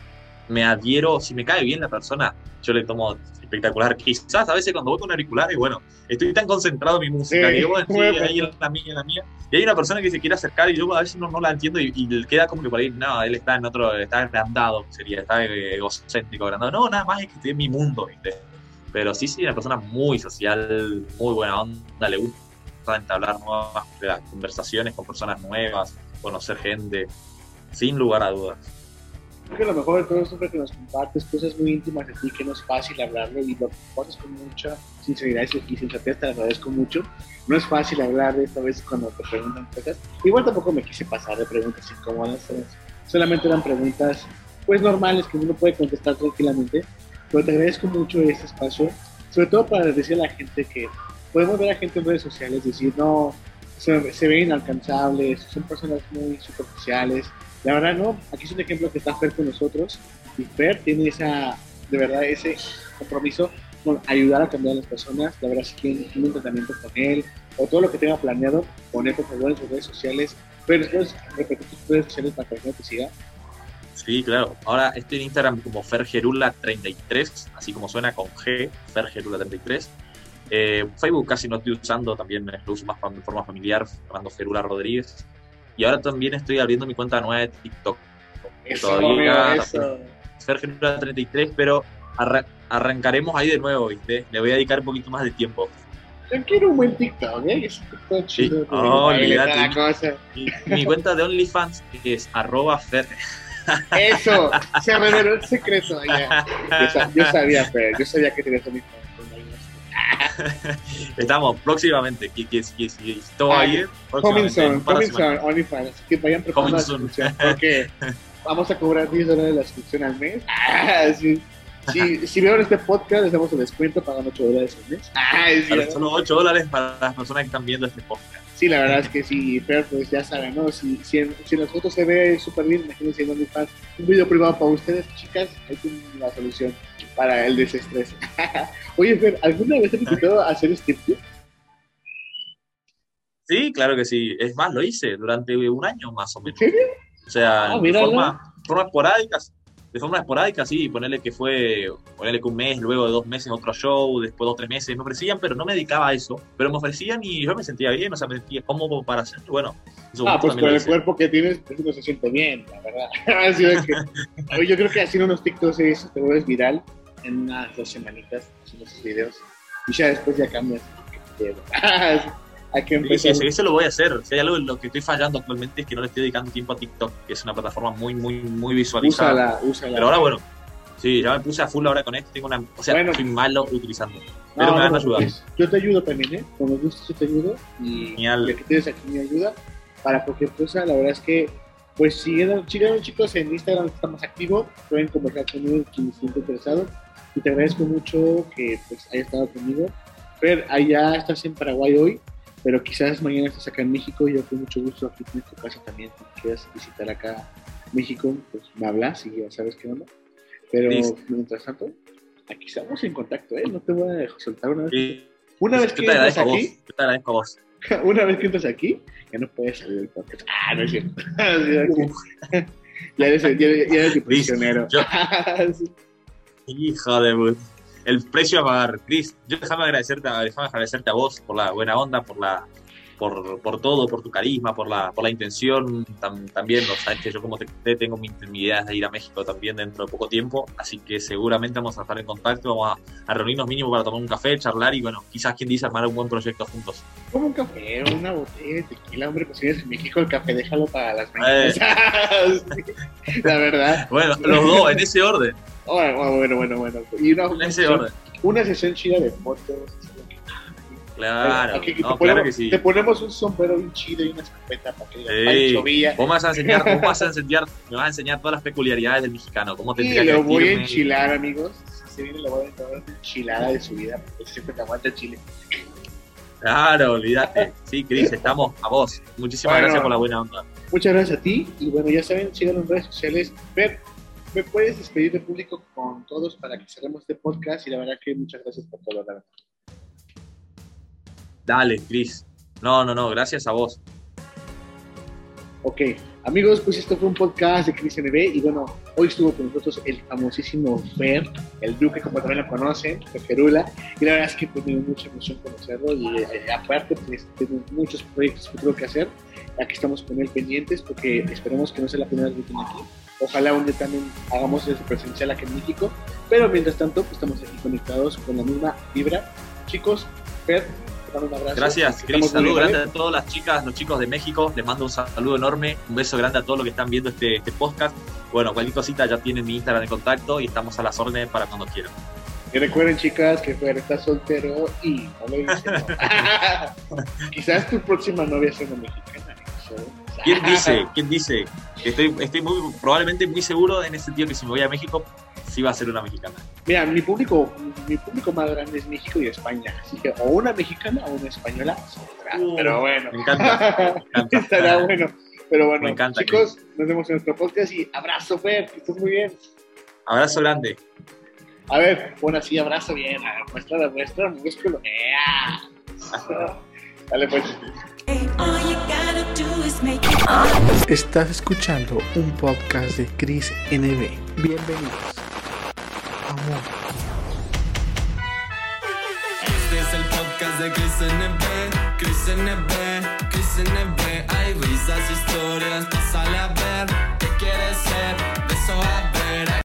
Me adhiero, si me cae bien la persona, yo le tomo espectacular. Quizás a veces cuando voy con auriculares, bueno, estoy tan concentrado en mi música que Sí, bueno, sí, puede ahí en pasar. la mía, en la mía. Y hay una persona que se quiere acercar y yo a veces no, no la entiendo y, y le queda como que por ahí, no, él está en otro, está agrandado, sería, está egocéntrico, agrandado. No, nada más es que estoy en mi mundo, ¿viste? Pero sí, sí, una persona muy social, muy buena onda, le gusta entablar nuevas conversaciones con personas nuevas, conocer gente, sin lugar a dudas. Creo que lo mejor de todo es siempre que nos compartes cosas muy íntimas de ti, que no es fácil hablarlo y lo compartes con mucha sinceridad y sensatez, te agradezco mucho. No es fácil hablar de esta vez cuando te preguntan cosas. Igual tampoco me quise pasar de preguntas incómodas, ¿sabes? Solamente eran preguntas pues normales que uno puede contestar tranquilamente, pero te agradezco mucho este espacio, sobre todo para decir a la gente que podemos ver a gente en redes sociales decir, no, se, se ven inalcanzables, son personas muy superficiales. La verdad no, aquí es un ejemplo que está Fer con nosotros y Fer tiene esa, de verdad, ese compromiso con ayudar a cambiar a las personas. La verdad, si quieren un tratamiento con él o todo lo que tenga planeado, poner por favor en sus redes sociales. Pero después repetir tus redes sociales para que la gente te siga. Sí, claro. Ahora estoy en Instagram como fergerula treinta y tres, así como suena con G, fergerula treinta y tres. Eh, Facebook casi no estoy usando, también lo uso más de forma familiar, Fernando Ferula Rodríguez. Y ahora también estoy abriendo mi cuenta nueva de TikTok. Eso, amigo, Todavía eso. fergerula treinta y tres, pero arra- arrancaremos ahí de nuevo, ¿viste? Le voy a dedicar un poquito más de tiempo. Yo quiero un buen TikTok, ¿eh? Es un TikTok Sí, chido, de oh, baile, toda olvídate. la Mi, cosa. mi, mi cuenta de OnlyFans es arroba fer. Eso, se reveló el secreto allá. Yo, sa- yo sabía, Fer, yo sabía que tenías un hijo con alguien. Estamos próximamente, que, que, que, si todo va Ah, bien, coming próximamente, en soon, un par de coming soon, semanas. OnlyFans. Así que vayan preparando Coming la soon. suscripción porque vamos a cobrar diez dólares la suscripción al mes. Ah, sí. Si, si vieron este podcast, les damos un descuento pagando ocho dólares al mes. Ah, sí, Claro, solo ocho dólares para las personas que están viendo este podcast. Sí, la verdad es que sí, pero pues ya saben, ¿no? Si, si, en, si en las fotos se ve súper bien, imagínense en OnlyFans, un video privado para ustedes, chicas, ahí tienen la solución para el desestrés. Oye, Fer, ¿alguna vez te has intentado hacer striptease? Sí, claro que sí. Es más, lo hice durante un año más o ¿En menos. serio? O sea, Ah, de míralo. forma, forma esporádica, de forma esporádica, sí, ponerle que fue, ponerle que un mes, luego de dos meses otro show, después dos o tres meses, me ofrecían, pero no me dedicaba a eso, pero me ofrecían y yo me sentía bien, o sea, me sentía cómodo para hacerlo, bueno, en su Ah, momento pues también con lo el hice. cuerpo que tienes, pues uno se siente bien, la verdad. Así de que, oye, yo creo que haciendo unos TikToks y eso te vuelves viral en unas dos semanitas, haciendo esos videos, y ya después ya cambias. Hay que Sí, sí, empezar. ese, ese lo voy a hacer. Si hay algo en lo que estoy fallando actualmente es que no le estoy dedicando tiempo a TikTok, que es una plataforma muy, muy, muy visualizada. Úsala, úsala. Pero ahora, bueno, sí, ya me puse a full ahora con esto, tengo una, o sea, Bueno. soy malo utilizando, pero No, me van a no, ayudar. pues, yo te ayudo también, ¿eh? Cuando gustes yo te ayudo. Y Genial. ya que tienes aquí mi ayuda para cualquier cosa, la verdad es que, pues, siguen, sigan chicos en Instagram, está más activo, pueden conversar conmigo quien esté interesado. Y te agradezco mucho que pues hayas estado conmigo. Fer, allá estás en Paraguay hoy, pero quizás mañana estás acá en México. Yo con mucho gusto aquí en tu casa también. Si quieres visitar acá México, pues me hablas y ya sabes qué onda. Pero Listo. mientras tanto, aquí estamos en contacto, ¿eh? No te voy a soltar una vez. Sí. Una vez Yo que te entras agradezco a vos, aquí, yo te agradezco a vos. una vez que entras aquí, ya no puedes salir del podcast. Ah, no es cierto. Ya eres, ya, ya eres el prisionero. Yo- Sí. Hijo de puta. El precio a pagar. Chris, yo déjame agradecerte, déjame agradecerte a vos por la buena onda, por la por, por todo, por tu carisma, por la, por la intención. Tam, también, ¿no? Sabes que yo como te conté, tengo mi, mi idea de ir a México también dentro de poco tiempo, así que seguramente vamos a estar en contacto, vamos a, a reunirnos mínimo para tomar un café, charlar y bueno, quizás quien dice armar un buen proyecto juntos. Como un café, una botella de tequila, hombre, pues si eres en México el café déjalo para las mañanas. Sí, la verdad. Bueno, los dos, en ese orden, Bueno, bueno, bueno, bueno. Y una, en ese orden. una sesión chida de fotos. Claro, Aquí, no, te, ponemos, claro que sí. te ponemos un sombrero bien chido y una escopeta para que digas Sí. Pancho Villa. Vos me vas a enseñar, vos me vas a enseñar, me vas a enseñar todas las peculiaridades del mexicano, cómo Y tendría que lo voy a vestirme. enchilar, amigos. Si se viene, le voy a dar una enchilada de su vida, porque siempre te aguanta el chile. Claro, olvídate. Sí, Cris, estamos a vos. Muchísimas Bueno. gracias por la buena onda. Muchas gracias a ti. Y bueno, ya saben, síganlo en redes sociales. Ver, me puedes despedir de público con todos para que cerremos este podcast. Y la verdad que muchas gracias por todo, la verdad. Dale, Cris. No, no, no, gracias a vos. Ok, amigos, pues esto fue un podcast de Cris N B y bueno, hoy estuvo con nosotros el famosísimo Fer, el Duque, como también lo conocen, Ferrula, y la verdad es que pues, me dio mucha emoción conocerlo y eh, aparte pues tengo muchos proyectos que tengo que hacer, aquí estamos con él pendientes porque esperemos que no sea la primera vez que viene aquí, ojalá un día también hagamos eso presencial aquí en México, pero mientras tanto pues estamos aquí conectados con la misma vibra. Chicos, Fer, un abrazo. Gracias, Cris. Estamos Saludo muy bien, grande ¿vale? a todas las chicas, los chicos de México. Les mando un saludo enorme. Un beso grande a todos los que están viendo este, este podcast. Bueno, cualquier cosita ya tienen mi Instagram de contacto y estamos a las órdenes para cuando quieran. Y recuerden, chicas, que Fer está soltero y no le dicen no. Quizás tu próxima novia sea una mexicana. ¿no? ¿Quién dice? ¿Quién dice? Estoy, estoy muy, probablemente muy seguro en ese sentido que si me voy a México, sí va a ser una mexicana. Mira, mi público, mi público más grande es México y España. Así que o una mexicana o una española. Uh, pero bueno. Me encanta. Me encanta. Estará bueno. Pero bueno, Me encanta, chicos, nos vemos en nuestro podcast y abrazo, Fer, que estés muy bien. Abrazo grande. A ver, pon así, abrazo bien. Muestra, muestra, músculo. ¡Ea! Dale, pues. Estás escuchando un podcast de Cris N B. Bienvenidos. Amor. Este es el podcast de Cris N B, Cris N B, Cris N B. Hay risas, historias, pásale a ver. ¿Qué quieres ser? De eso a ver.